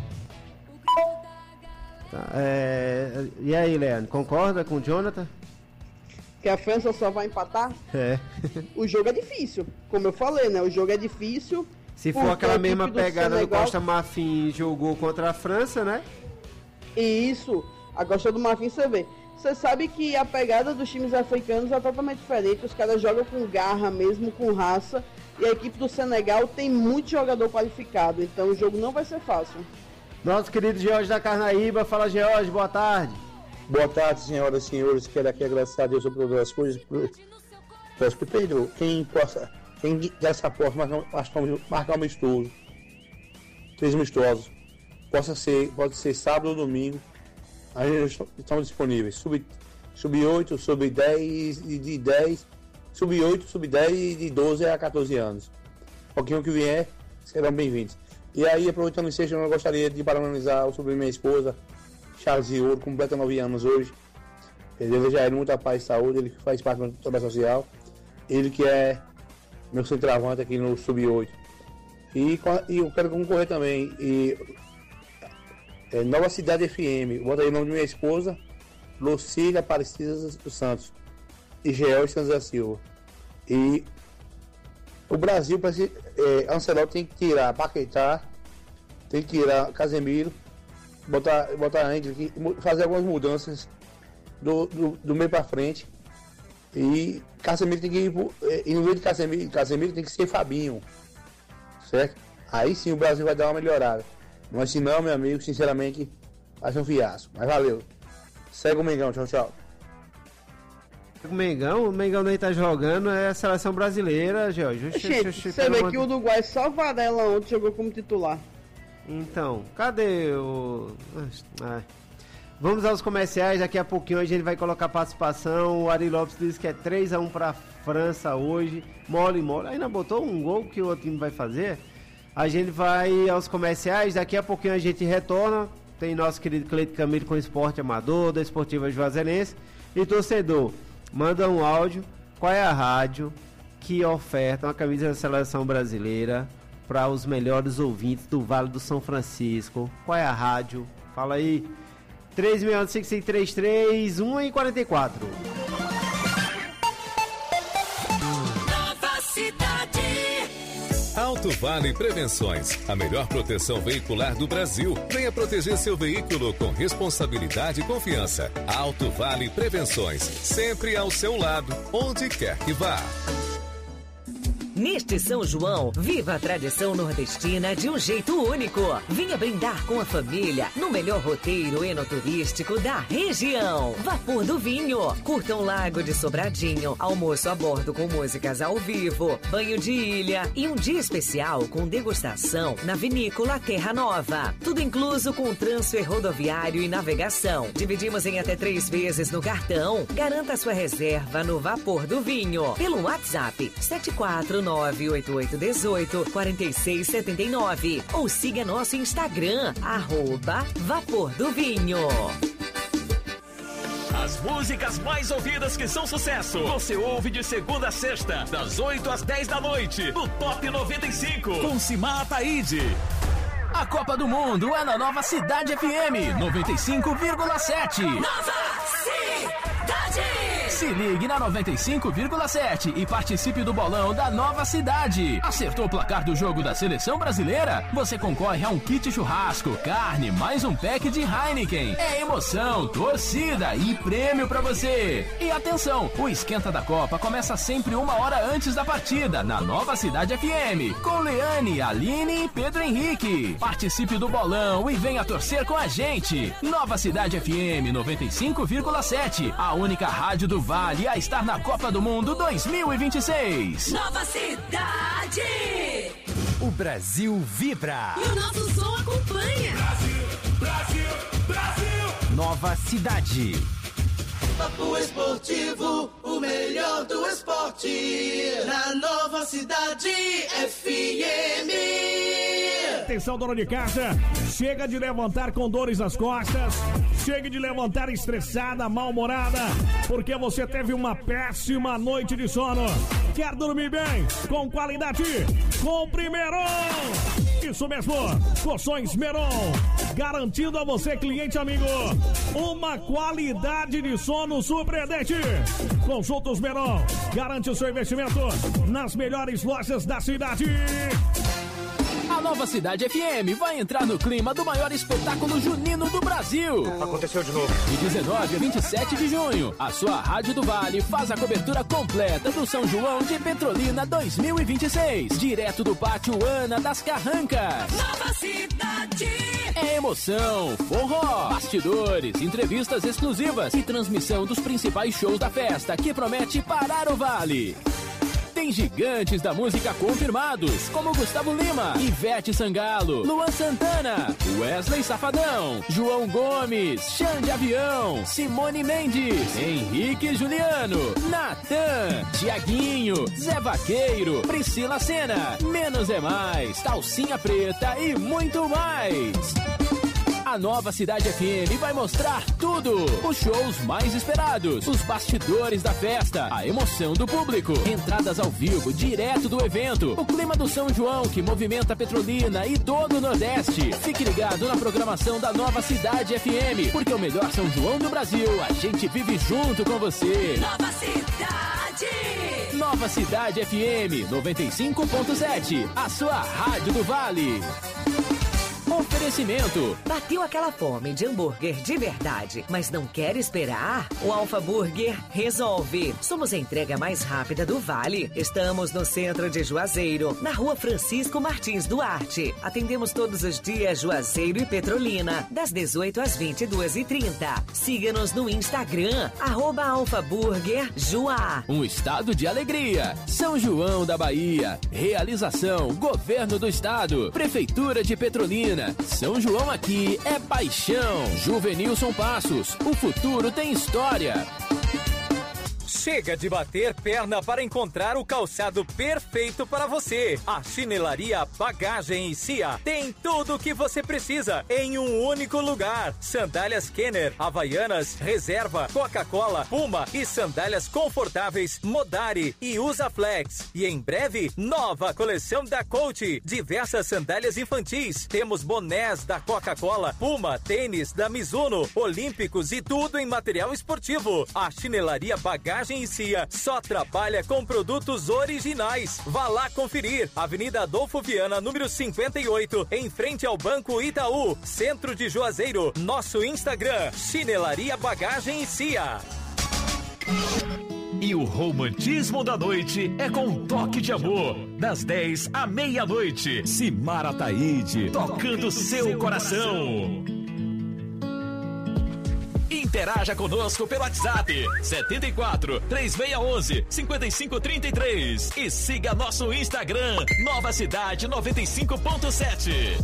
Tá, é... E aí, Leandro, concorda com o Jonathan? Que a França só vai empatar? É. O jogo é difícil, como eu falei, né? O jogo é difícil. Se for aquela mesma pegada Senegal... do Costa Marfim jogou contra a França, né? Isso, a Costa do Marfim você vê. Você sabe que a pegada dos times africanos é totalmente diferente. Os caras jogam com garra mesmo, com raça. E a equipe do Senegal tem muito jogador qualificado, então o jogo não vai ser fácil. Nosso querido George da Carnaíba, fala George, boa tarde. Boa tarde, senhoras e senhores, quero aqui agradecer a Deus por todas as coisas, por, por Pedro, quem possa, quem dessa forma marcar, marcar um amistoso, três amistosos, possa ser, pode ser sábado ou domingo, aí estamos disponíveis, sub oito, sub dez, de dez, sub oito, sub dez e de doze a catorze anos. Qualquer um que vier, serão bem-vindos. E aí, aproveitando o sexto, eu gostaria de parabenizar sobre minha esposa, Charles e Ouro, completa nove anos hoje. Eu desejo a ele muita paz e saúde, ele que faz parte do trabalho social, ele que é meu centroavante aqui no sub oito. E, e eu quero concorrer também. E, é, Nova Cidade F M, bota aí o nome de minha esposa, Lucília Aparecida dos Santos, e George Santos da Silva. E o Brasil, parece, é, Ancelotti tem que tirar Paquetá, tem que tirar Casemiro, botar, botar a gente, fazer algumas mudanças do, do, do meio para frente. E Casemiro tem que ir, e no meio de Casemiro, Casemiro tem que ser Fabinho, certo? Aí sim o Brasil vai dar uma melhorada. Mas se não, meu amigo, sinceramente, vai ser um fiasco. Mas valeu. Segue o Mengão, tchau, tchau. O Mengão, o Mengão nem tá jogando, é a seleção brasileira, Jorge. Gente, você vê que o Uruguai só Varela ontem jogou como titular. Então, cadê o... Ah. Vamos aos comerciais, daqui a pouquinho a gente vai colocar participação. O Ari Lopes disse que é três a um pra França hoje. Mole, mole. Ainda botou um gol que o outro time vai fazer. A gente vai aos comerciais, daqui a pouquinho a gente retorna. Tem nosso querido Cleito Camilo com o Esporte Amador, da Esportiva Juazeirense. E torcedor, manda um áudio. Qual é a rádio que oferta uma camisa da seleção brasileira para os melhores ouvintes do Vale do São Francisco? Qual é a rádio? Fala aí. três seis um cinco cinco três três um e quarenta e quatro. Nova Cidade. Alto Vale Prevenções, a melhor proteção veicular do Brasil. Venha proteger seu veículo com responsabilidade e confiança. Alto Vale Prevenções, sempre ao seu lado, onde quer que vá. Neste São João, viva a tradição nordestina de um jeito único. Venha brindar com a família no melhor roteiro enoturístico da região. Vapor do Vinho. Curta um lago de Sobradinho, almoço a bordo com músicas ao vivo, banho de ilha e um dia especial com degustação na vinícola Terra Nova. Tudo incluso com transfer rodoviário e navegação. Dividimos em até três vezes no cartão. Garanta sua reserva no Vapor do Vinho pelo WhatsApp sete quatro nove oito oito um oito quatro seis sete nove ou siga nosso Instagram, arroba Vapor do Vinho. As músicas mais ouvidas que são sucesso, você ouve de segunda a sexta, das oito às dez da noite, no Top noventa e cinco, com Simar Ataíde. A Copa do Mundo é na Nova Cidade F M, noventa e cinco vírgula sete. Nova Cidade. Se ligue na noventa e cinco vírgula sete e participe do bolão da Nova Cidade. Acertou o placar do jogo da Seleção Brasileira? Você concorre a um kit churrasco, carne, mais um pack de Heineken. É emoção, torcida e prêmio pra você. E atenção, o Esquenta da Copa começa sempre uma hora antes da partida, na Nova Cidade F M, com Leane, Aline e Pedro Henrique. Participe do bolão e venha torcer com a gente. Nova Cidade F M noventa e cinco vírgula sete, a única rádio do Vale a estar na Copa do Mundo dois mil e vinte e seis. Nova Cidade. O Brasil vibra. E o nosso som acompanha. Brasil, Brasil, Brasil. Nova Cidade. Papo Esportivo, o melhor do esporte. Na Nova Cidade F M. Atenção, dona de casa, chega de levantar com dores nas costas, chega de levantar estressada, mal-humorada, porque você teve uma péssima noite de sono. Quer dormir bem, com qualidade, com Primeron. Isso mesmo, Colchões Meron, garantindo a você, cliente amigo, uma qualidade de sono surpreendente. Consultos Meron, garante o seu investimento nas melhores lojas da cidade. A Nova Cidade F M vai entrar no clima do maior espetáculo junino do Brasil. Aconteceu de novo. De dezenove a vinte e sete de junho, a sua Rádio do Vale faz a cobertura completa do São João de Petrolina dois mil e vinte e seis, direto do Pátio Ana das Carrancas. Nova Cidade. É emoção, forró, bastidores, entrevistas exclusivas e transmissão dos principais shows da festa que promete parar o Vale. Tem gigantes da música confirmados, como Gustavo Lima, Ivete Sangalo, Luan Santana, Wesley Safadão, João Gomes, Xande Avião, Simone Mendes, Henrique Juliano, Natan, Tiaguinho, Zé Vaqueiro, Priscila Sena, Menos é Mais, Calcinha Preta e muito mais. A A Nova Cidade F M vai mostrar tudo. Os shows mais esperados, os bastidores da festa, a emoção do público, entradas ao vivo direto do evento, o clima do São João que movimenta Petrolina e todo o Nordeste. Fique ligado na programação da Nova Cidade F M, porque o melhor São João do Brasil, a gente vive junto com você. Nova Cidade. Nova Cidade F M noventa e cinco ponto sete, a sua rádio do Vale. Oferecimento. Bateu aquela fome de hambúrguer de verdade, mas não quer esperar? O Alfa Burger resolve. Somos a entrega mais rápida do Vale. Estamos no centro de Juazeiro, na rua Francisco Martins Duarte. Atendemos todos os dias Juazeiro e Petrolina, das dezoito às vinte e duas e trinta. Siga-nos no Instagram, arroba Alfa Burger Juá. Um estado de alegria. São João da Bahia. Realização, Governo do Estado, Prefeitura de Petrolina. São João aqui é paixão. Juvenilson Passos, o futuro tem história. Chega de bater perna para encontrar o calçado perfeito para você. A Chinelaria Bagagem e Cia tem tudo o que você precisa em um único lugar. Sandálias Kenner, Havaianas, Reserva, Coca-Cola, Puma e sandálias confortáveis Modari e Usaflex. E em breve, nova coleção da Coach. Diversas sandálias infantis. Temos bonés da Coca-Cola, Puma, tênis da Mizuno, Olímpicos e tudo em material esportivo. A Chinelaria Bagagem e Cia só trabalha com produtos originais. Vá lá conferir. Avenida Adolfo Viana, número cinquenta e oito, em frente ao Banco Itaú, centro de Juazeiro. Nosso Instagram, Chinelaria Bagagem e Cia. E o romantismo da noite é com um toque de amor. Das dez à meia-noite. Simara Taíde, tocando seu coração. Interaja conosco pelo WhatsApp setenta e quatro, três seis um um, cinco cinco três três e siga nosso Instagram Nova Cidade noventa e cinco ponto sete.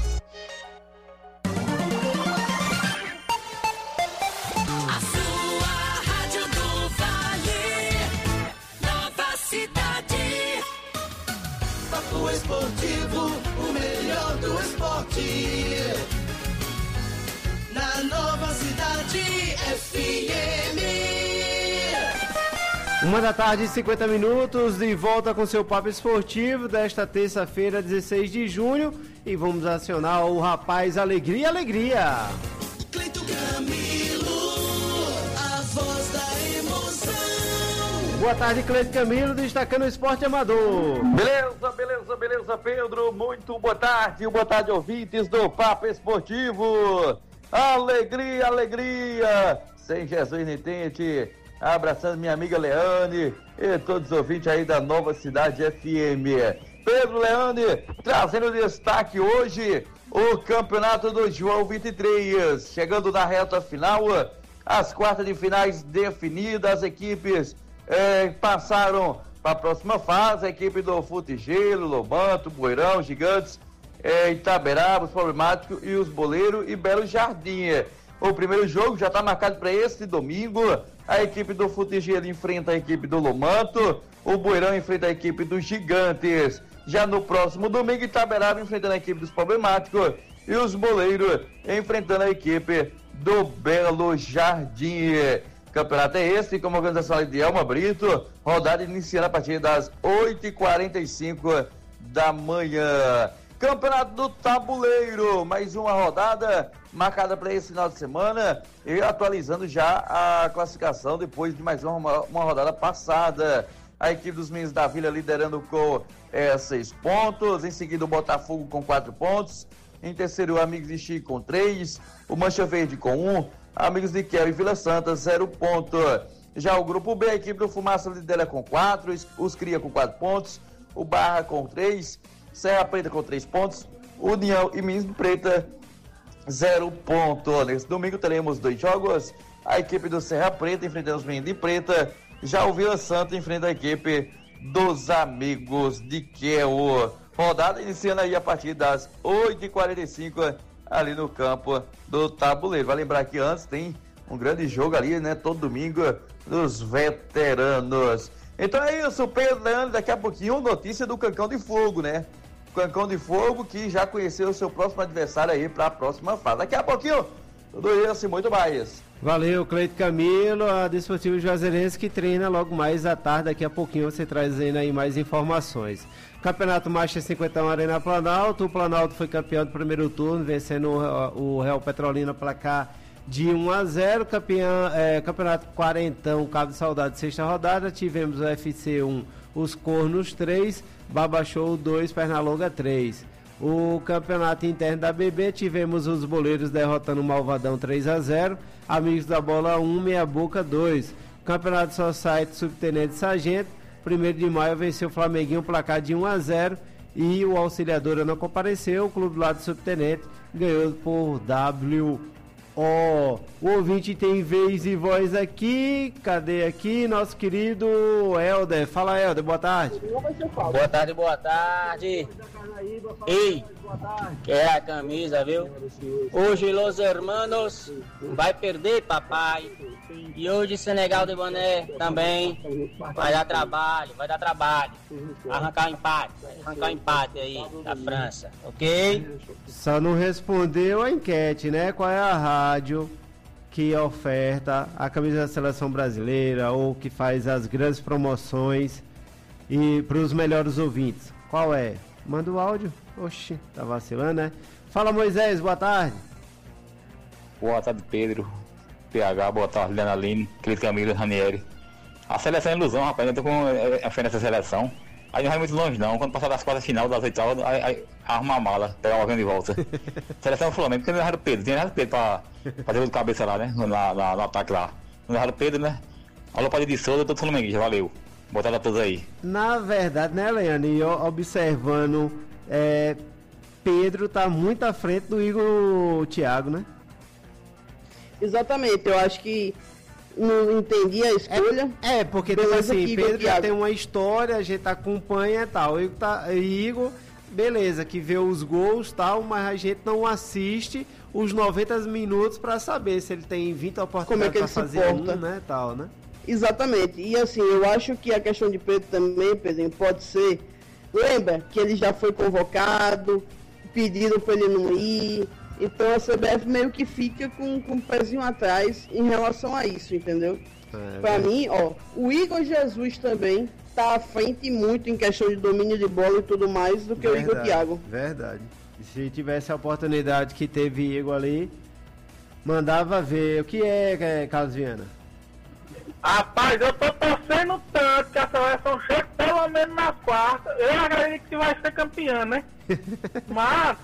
A sua rádio do Vale. Nova Cidade. Papo esportivo, o melhor do esporte. Na Nova Cidade F M. Uma da tarde e cinquenta minutos, de volta com seu papo esportivo desta terça-feira, dezesseis de junho. E vamos acionar o rapaz Alegria, Alegria. Cleito Camilo, a voz da emoção. Boa tarde, Cleito Camilo, destacando o esporte amador. Beleza, beleza, beleza, Pedro. Muito boa tarde, boa tarde, ouvintes do Papo Esportivo. Alegria, alegria, sem Jesus nem tente, abraçando minha amiga Leane e todos os ouvintes aí da Nova Cidade F M. Pedro Leane, trazendo destaque hoje, o Campeonato do João vinte e três, chegando na reta final, as quartas de finais definidas, as equipes eh, passaram para a próxima fase, a equipe do Futigelo, Lobanto, Boeirão, Gigantes, É, Itaberaba, os Problemáticos e os Boleiros e Belo Jardim. O primeiro jogo já está marcado para este domingo. A equipe do Futigelo enfrenta a equipe do Lomanto, o Boeirão enfrenta a equipe dos Gigantes. Já no próximo domingo, Itaberaba enfrentando a equipe dos Problemáticos e os Boleiros enfrentando a equipe do Belo Jardim. Campeonato é esse, com a organização de Elma Brito, rodada iniciando a partir das oito e quarenta e cinco da manhã. Campeonato do Tabuleiro, mais uma rodada marcada para esse final de semana e atualizando já a classificação depois de mais uma, uma rodada passada. A equipe dos Meninos da Vila liderando com é, seis pontos, em seguida o Botafogo com quatro pontos, em terceiro o Amigos de Chico com três, o Mancha Verde com um, Amigos de Kel e Vila Santa zero ponto. Já o grupo B, a equipe do Fumaça lidera com quatro, os Cria com quatro pontos, o Barra com três, Serra Preta com três pontos, União e Minas de Preta, zero ponto. Nesse domingo teremos dois jogos, a equipe do Serra Preta enfrentando os Meninos de Preta, já o Vila Santa enfrenta a equipe dos Amigos de Quel. Rodada iniciando aí a partir das oito e quarenta e cinco ali no campo do Tabuleiro. Vai lembrar que antes tem um grande jogo ali, né, todo domingo, dos veteranos. Então é isso, Pedro Leandro, daqui a pouquinho notícia do Cancão de Fogo, né? Cancão de Fogo, que já conheceu o seu próximo adversário aí para a próxima fase. Daqui a pouquinho, tudo isso e muito mais. Valeu, Cleito Camilo, a Desportivo Juazeirense que treina logo mais à tarde. Daqui a pouquinho você trazendo aí mais informações. Campeonato Master cinquenta e um Arena Planalto. O Planalto foi campeão do primeiro turno, vencendo o, o Real Petrolina placar de um a zero. Campeão, é, campeonato quarentão, Cabo de Saudade, sexta rodada. Tivemos o F C um, os Cornos três, Baba Show dois, Pernalonga três. O campeonato interno da B B, tivemos os Boleiros derrotando o Malvadão três a zero. Amigos da Bola um, Meia Boca dois. Campeonato Society Subtenente Sargento, primeiro de maio venceu o Flamenguinho, placar de um a zero. E o Auxiliadora não compareceu, o Clube do Lado Subtenente ganhou por W O. O ouvinte tem vez e voz aqui. Cadê aqui? Nosso querido Helder. Fala, Helder, boa tarde. Boa tarde, boa tarde. Ei, quer a camisa, viu? Hoje Los Hermanos vai perder, papai. E hoje Senegal de Boné também vai dar trabalho, vai dar trabalho. Arrancar o empate, arrancar o empate aí da França, ok? Só não respondeu a enquete, né? Qual é a rádio que oferta a camisa da Seleção Brasileira ou que faz as grandes promoções e para os melhores ouvintes? Qual é? Manda o áudio. Oxi, tá vacilando, né? Fala, Moisés, boa tarde. Boa tarde, Pedro. P H, boa tarde, Leana Aline, Cleito Camilo, Ranieri. A seleção é ilusão, rapaz. Eu tô com a fé nessa seleção. Aí não vai muito longe, não. Quando passar das quartas final, das oitavas, aí, aí arruma a mala, pegar o avião de volta. Seleção é o Flamengo, porque não erraram o Pedro. Tinha errado o Pedro pra fazer o de cabeça lá, né? Lá, lá, no ataque lá. Não erraram o Pedro, né? Alô, Padre de Souza, todo flamenguista, valeu. Boa tarde a todos aí. Na verdade, né, Leandro? E observando, é, Pedro tá muito à frente do Igor Thiago, né? Exatamente, eu acho que não entendi a escolha. É, é porque tipo assim, Pedro já tem uma história, a gente acompanha e tal. Igor, tá, Igor, beleza, que vê os gols e tal, mas a gente não assiste os noventa minutos para saber se ele tem vinte oportunidades para fazer um, né, tal, né? Exatamente, e assim, eu acho que a questão de Pedro também, Pedrinho, pode ser, lembra que ele já foi convocado, pediram para ele não ir, então a C B F meio que fica com, com o pezinho atrás em relação a isso, entendeu? É, para mim, ó, o Igor Jesus também tá à frente muito em questão de domínio de bola e tudo mais do que verdade, o Igor Thiago. Verdade, e se tivesse a oportunidade que teve Igor ali, mandava ver. O que é, é Carlos Viana? Rapaz, eu tô torcendo tanto que a seleção chegue pelo menos nas quartas. Eu acredito que vai ser campeã, né? Mas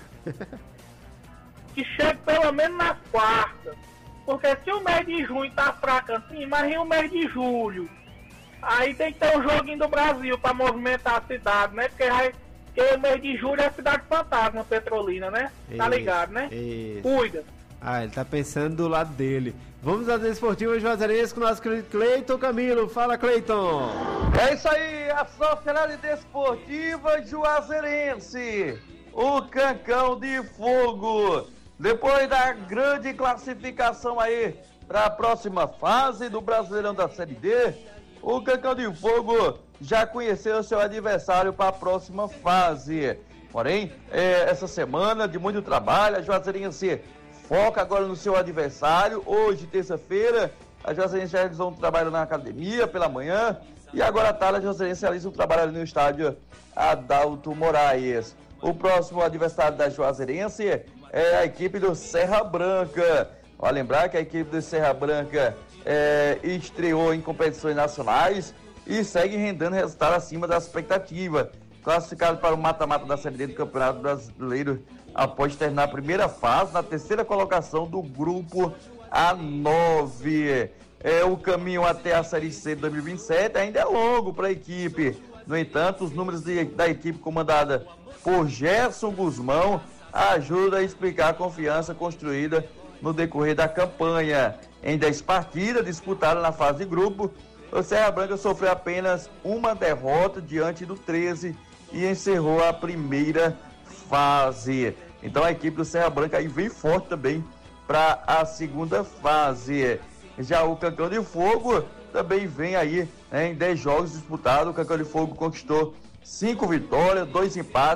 que chegue pelo menos nas quartas. Porque se o mês de junho tá fraco assim, imagina o mês de julho. Aí tem que ter um joguinho do Brasil pra movimentar a cidade, né? Porque, aí, porque o mês de julho é cidade fantasma, Petrolina, né? Tá ligado, né? Isso. Cuida. Ah, ele tá pensando do lado dele. Vamos às Desportivas Juazeirense com o nosso querido Cleiton Camilo. Fala, Cleiton. É isso aí, a Sociedade Desportiva Juazeirense. O Cancão de Fogo. Depois da grande classificação aí para a próxima fase do Brasileirão da Série D, o Cancão de Fogo já conheceu seu adversário para a próxima fase. Porém, é, essa semana de muito trabalho, a Juazeirense foca agora no seu adversário. Hoje, terça-feira, a Juazeirense já realizou um trabalho na academia pela manhã. E agora à tarde, a Juazeirense realiza um trabalho ali no estádio Adalto Moraes. O próximo adversário da Juazeirense é a equipe do Serra Branca. Vale lembrar que a equipe do Serra Branca é, estreou em competições nacionais e segue rendendo resultado acima da expectativa. Classificado para o mata-mata da Série D do Campeonato Brasileiro após terminar a primeira fase, na terceira colocação do grupo A nove. É, o caminho até a Série C de dois mil e vinte e sete ainda é longo para a equipe. No entanto, os números de, da equipe comandada por Gerson Guzmão ajudam a explicar a confiança construída no decorrer da campanha. Em dez partidas disputadas na fase de grupo, o Serra Branca sofreu apenas uma derrota diante do treze e encerrou a primeira fase. Então a equipe do Serra Branca aí vem forte também para a segunda fase. Já o Cancão de Fogo também vem aí, né, em dez jogos disputados. O Cancão de Fogo conquistou cinco vitórias, dois empates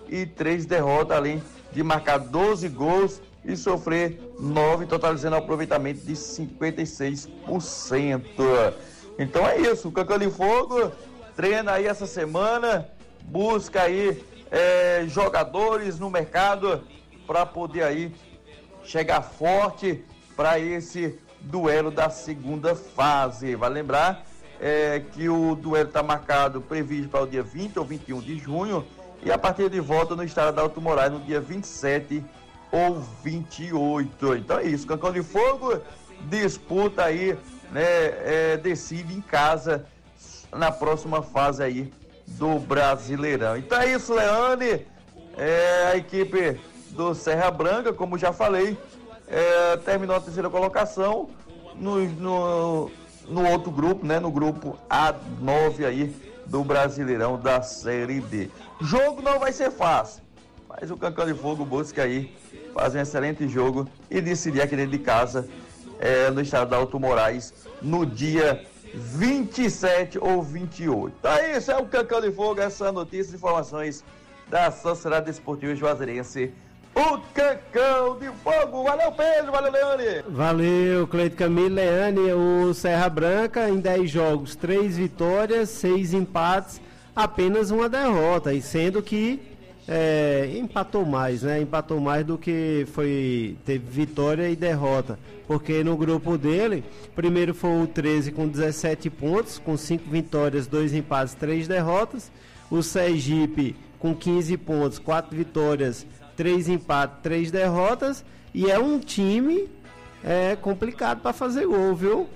e três derrotas, além de marcar doze gols e sofrer nove, totalizando um aproveitamento de cinquenta e seis por cento. Então é isso, o Cancão de Fogo treina aí essa semana, busca aí é, jogadores no mercado para poder aí chegar forte para esse duelo da segunda fase. Vai lembrar é, que o duelo está marcado, previsto para o dia vinte ou vinte e um de junho, e a partida de volta no estado de Alto Moraes no dia vinte e sete ou vinte e oito. Então é isso, Cancão de Fogo disputa aí, né, é, decide em casa na próxima fase aí do Brasileirão. Então é isso, Leane, é, a equipe do Serra Branca, como já falei, é, terminou a terceira colocação no, no, no outro grupo, né, no grupo A nove aí do Brasileirão da Série D. Jogo não vai ser fácil, mas o Cancão de Fogo busca aí fazer um excelente jogo e decidir aqui dentro de casa, é, no estado de Alto Moraes, no dia vinte e sete ou vinte e oito. Então é isso, é o Cancão de Fogo, essa notícia e informações da Sociedade Desportiva Juazeirense, o Cancão de Fogo. Valeu, Pedro, valeu, Leane. Valeu, Cleito Camilo, Leane. O Serra Branca em dez jogos, três vitórias, seis empates, apenas uma derrota, e sendo que É, empatou mais, né? Empatou mais do que foi, teve vitória e derrota, porque no grupo dele, primeiro foi o treze com dezessete pontos, com cinco vitórias, dois empates, três derrotas. O Sergipe com quinze pontos, quatro vitórias, três empates, três derrotas, e é um time é, complicado para fazer gol, viu?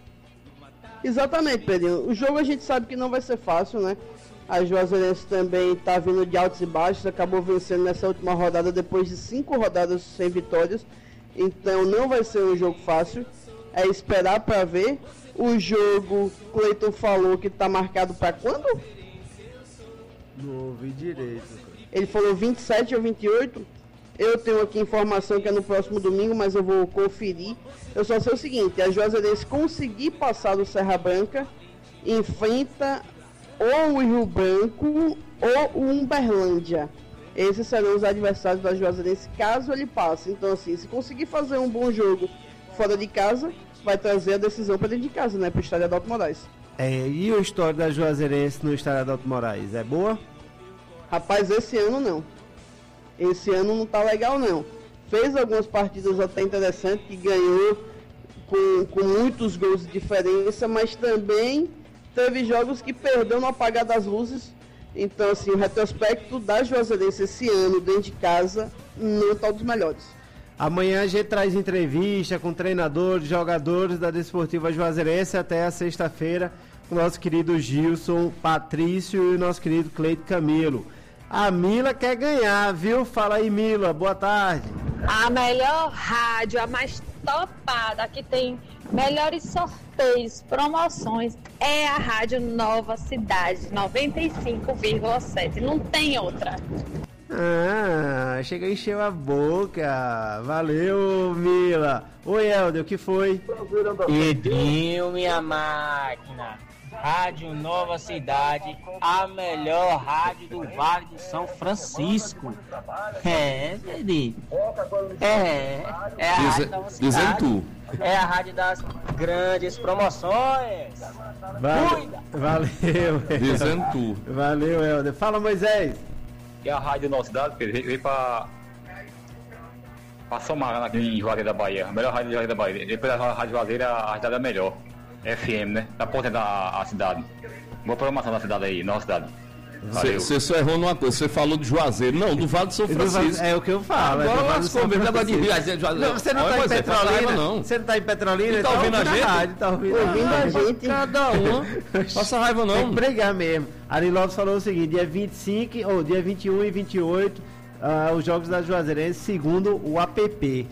Exatamente, Pedrinho. O jogo a gente sabe que não vai ser fácil, né? A Juazeirense também está vindo de altos e baixos, acabou vencendo nessa última rodada depois de cinco rodadas sem vitórias. Então não vai ser um jogo fácil, é esperar para ver. O jogo, Cleiton falou que está marcado para quando? Não ouvi direito. Ele falou vinte e sete ou vinte e oito. Eu tenho aqui informação que é no próximo domingo, mas eu vou conferir. Eu só sei o seguinte, a Juazeirense conseguir passar do Serra Branca, enfrenta ou o Rio Branco ou o Umberlândia. Esses serão os adversários da Juazeirense caso ele passe. Então assim, se conseguir fazer um bom jogo fora de casa, vai trazer a decisão para dentro de casa, né, para o estádio Adalto Moraes. É, e a história da Juazeirense no estádio Adalto Moraes, é boa? Rapaz, esse ano não. Esse ano não tá legal não. Fez algumas partidas até interessantes, que ganhou com, com muitos gols de diferença, mas também teve jogos que perdeu no apagar das luzes. Então, assim, o retrospecto da Juazeirense esse ano, dentro de casa, não está dos melhores. Amanhã a gente traz entrevista com treinadores, jogadores da Desportiva Juazeirense até a sexta-feira, com o nosso querido Gilson, Patrício e o nosso querido Cleito Camilo. A Mila quer ganhar, viu? Fala aí, Mila, boa tarde. A melhor rádio, a mais topada, que tem melhores sorteios, promoções, é a Rádio Nova Cidade, noventa e cinco vírgula sete. Não tem outra. Ah, chega e encheu a boca. Valeu, Mila. Oi, Helder, o que foi? Pedrinho, minha máquina. Rádio Nova Cidade, a melhor rádio do Vale do São Francisco. É, Pedrinho. É, é a Rádio Nova Cidade. Dizendo tu. É a rádio das grandes promoções. Vale, valeu, Dizendo tu. Valeu, Helder. Fala, Moisés. E a rádio Nova Cidade, Pedro, veio pra... pra somar aqui em Juazeiro da Bahia. A melhor rádio de Juazeiro da Bahia. Depois da rádio Juazeiro, a cidade é melhor. F M, né? Tá potente a, a cidade. Boa programação da cidade aí, nossa cidade. Você só errou numa coisa, você falou de Juazeiro. Não, do Vale do São Francisco. É o que eu falo. Agora é lascou mesmo, negócio de Rio, de Juazeiro. Não, você não Olha, tá em Moisés, Petrolina, não. Você não tá em Petrolina, E tá ouvindo a gente? rádio, tá ouvindo, ouvindo a gente. Cada um. Passa raiva não. Tem que brigar mesmo. Ari Lopes falou o seguinte, dia vinte e cinco, ou dia vinte e um e vinte e oito, uh, os jogos da Juazeirense, segundo o A P P.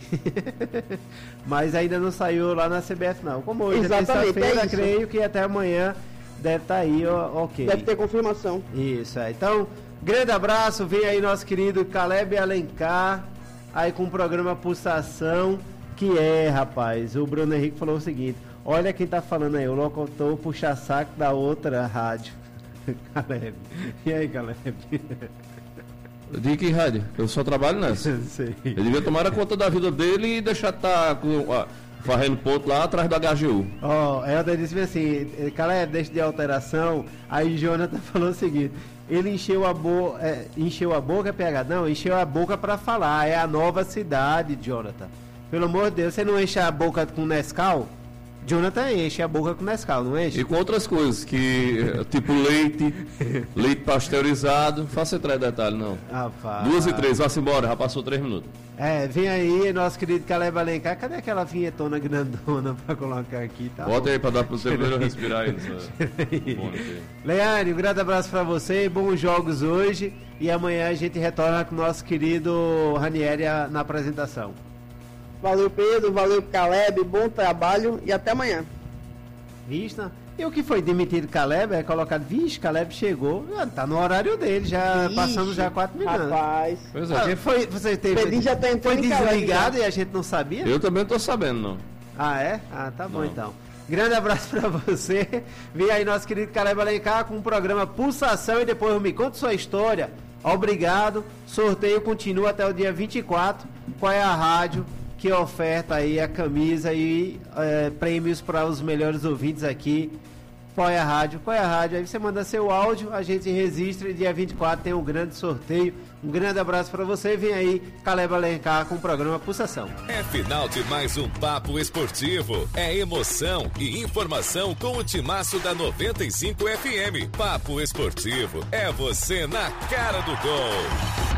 Mas ainda não saiu lá na C B F não. Como hoje Exatamente, é terça-feira, é isso. creio que até amanhã deve estar tá aí, ó, ok. Deve ter confirmação. Isso, é. Então, grande abraço, vem aí nosso querido Caleb Alencar, aí com o programa Pulsação, que é, rapaz, o Bruno Henrique falou o seguinte, olha quem tá falando aí, o locutor puxa-saco da outra rádio. Caleb. E aí, Caleb? De que rádio? Eu só trabalho nessa. Sei. Ele devia tomar a conta da vida dele e deixar estar com, ó, varrendo ponto lá atrás da H G U. Ó, oh, Helder disse assim, Caleb, deixa de alteração. Aí Jonathan falou o seguinte, ele encheu a, bo é, encheu a boca, P H? Não, encheu a boca pra falar, é a nova cidade, Jonathan. Pelo amor de Deus, você não enche a boca com Nescau? Jonathan enche a boca com Nescau, não enche? E com outras coisas, que tipo leite, leite pasteurizado. Faça três detalhes, não. Rapaz. Duas e três, vá-se embora, já passou três minutos. É, vem aí, nosso querido Caleb Alencar. Cadê aquela vinhetona grandona pra colocar aqui? Tá Bota bom. aí pra dar pro seu primeiro respirar aí. Bom, Leandro, um grande abraço pra você, bons jogos hoje. E amanhã a gente retorna com o nosso querido Ranieri na apresentação. Valeu, Pedro, valeu, Caleb, bom trabalho e até amanhã. Vista? E o que foi demitido Caleb é colocado, vixe, Caleb chegou, já tá no horário dele, já Vixe, passamos já quatro minutos. Rapaz. Pois é. Ah, foi, você teve, Pedrinho já tá entrando foi em Caleb, desligado já. e a gente não sabia? Eu também não tô sabendo, não. Ah, é? Ah, tá bom Não. então. Grande abraço pra você. Vem aí nosso querido Caleb Alencar com o programa Pulsação e depois Me Conta Sua História. Obrigado. Sorteio continua até o dia vinte e quatro. Qual é a rádio que oferta aí a camisa e é, prêmios para os melhores ouvintes aqui? Qual é a rádio? Qual é a rádio? Aí você manda seu áudio, a gente registra e dia vinte e quatro tem um grande sorteio. Um grande abraço para você. Vem aí, Caleb Alencar com o programa Pulsação. É final de mais um Papo Esportivo. É emoção e informação com o timaço da noventa e cinco F M. Papo Esportivo é você na cara do gol.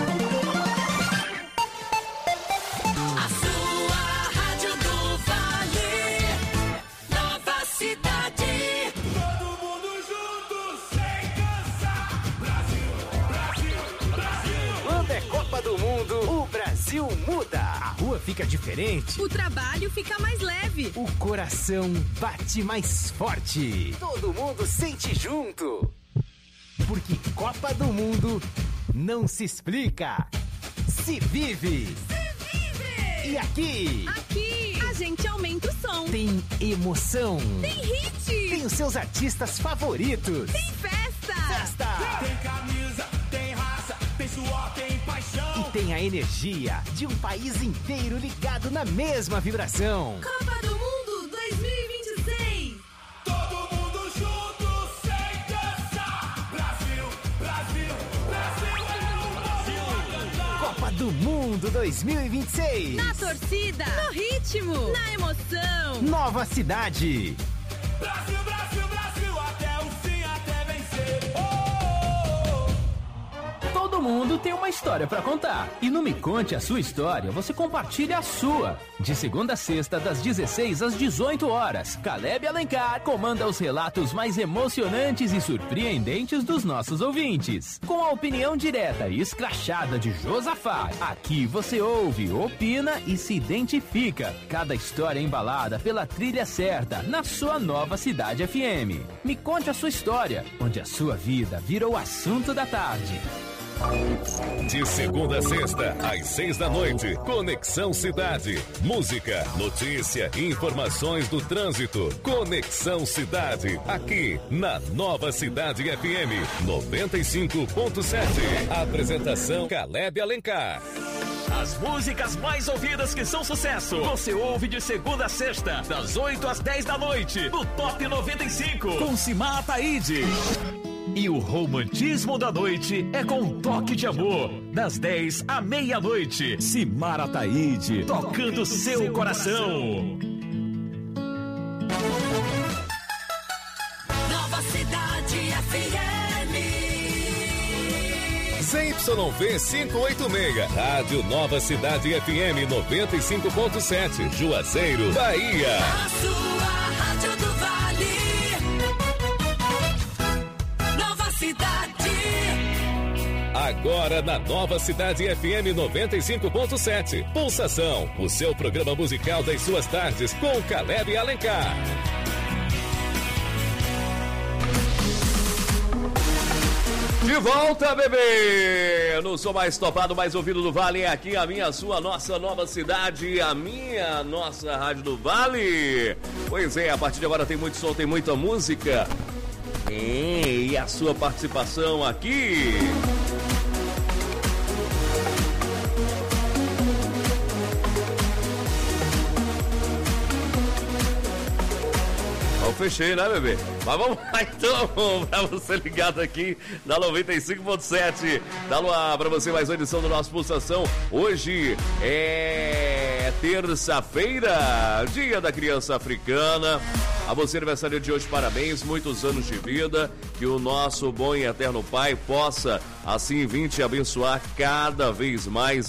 O Brasil muda. A rua fica diferente. O trabalho fica mais leve. O coração bate mais forte. Todo mundo sente junto. Porque Copa do Mundo não se explica, se vive. Se vive! E aqui? Aqui a gente aumenta o som. Tem emoção. Tem hit. Tem os seus artistas favoritos. Tem festa. Festa. Tem camisa, tem raça, tem suor, tem paixão. E tem a energia de um país inteiro ligado na mesma vibração. Copa do Mundo dois mil e vinte e seis. Todo mundo junto, sem cansar. Brasil, Brasil, Brasil é o Brasil a cantar. Copa do Mundo dois mil e vinte e seis. Na torcida, no ritmo, na emoção. Nova cidade. Brasil, Brasil, Brasil, até o fim, até vencer. Oh! Todo mundo tem uma história pra contar. E no Me Conte a Sua História, você compartilha a sua. De segunda a sexta, das dezesseis às dezoito horas, Caleb Alencar comanda os relatos mais emocionantes e surpreendentes dos nossos ouvintes. Com a opinião direta e escrachada de Josafá, aqui você ouve, opina e se identifica. Cada história é embalada pela trilha certa, na sua nova cidade F M. Me Conte a Sua História, onde a sua vida vira o assunto da tarde. De segunda a sexta, às seis da noite, Conexão Cidade. Música, notícia e informações do trânsito. Conexão Cidade, aqui na Nova Cidade F M noventa e cinco ponto sete. Apresentação Caleb Alencar. As músicas mais ouvidas que são sucesso, você ouve de segunda a sexta, das oito às dez da noite, no Top noventa e cinco, com Simar Ataíde. E o romantismo da noite é com um toque de amor, das dez à meia-noite. Simar Ataíde, tocando seu coração. Nova Cidade F M. Z Y V quinhentos e oitenta e seis, Rádio Nova Cidade F M noventa e cinco ponto sete, Juazeiro, Bahia. A sua Rádio do Vale. Nova Cidade. Agora na Nova Cidade F M noventa e cinco ponto sete. Pulsação, o seu programa musical das suas tardes com Caleb Alencar. De volta, bebê! No som mais topado, mais ouvido do Vale, é aqui a minha, a sua, a nossa nova cidade, a minha, a nossa Rádio do Vale. Pois é, a partir de agora tem muito som, tem muita música. E a sua participação aqui. fechei, né, bebê? Mas vamos lá, então, pra você ligado aqui na noventa e cinco ponto sete. Dá no ar pra você mais uma edição do nosso Pulsação. Hoje é terça-feira, dia da criança africana. A você, aniversário de hoje, parabéns, muitos anos de vida. Que o nosso bom e eterno Pai possa, assim, vir te abençoar cada vez mais.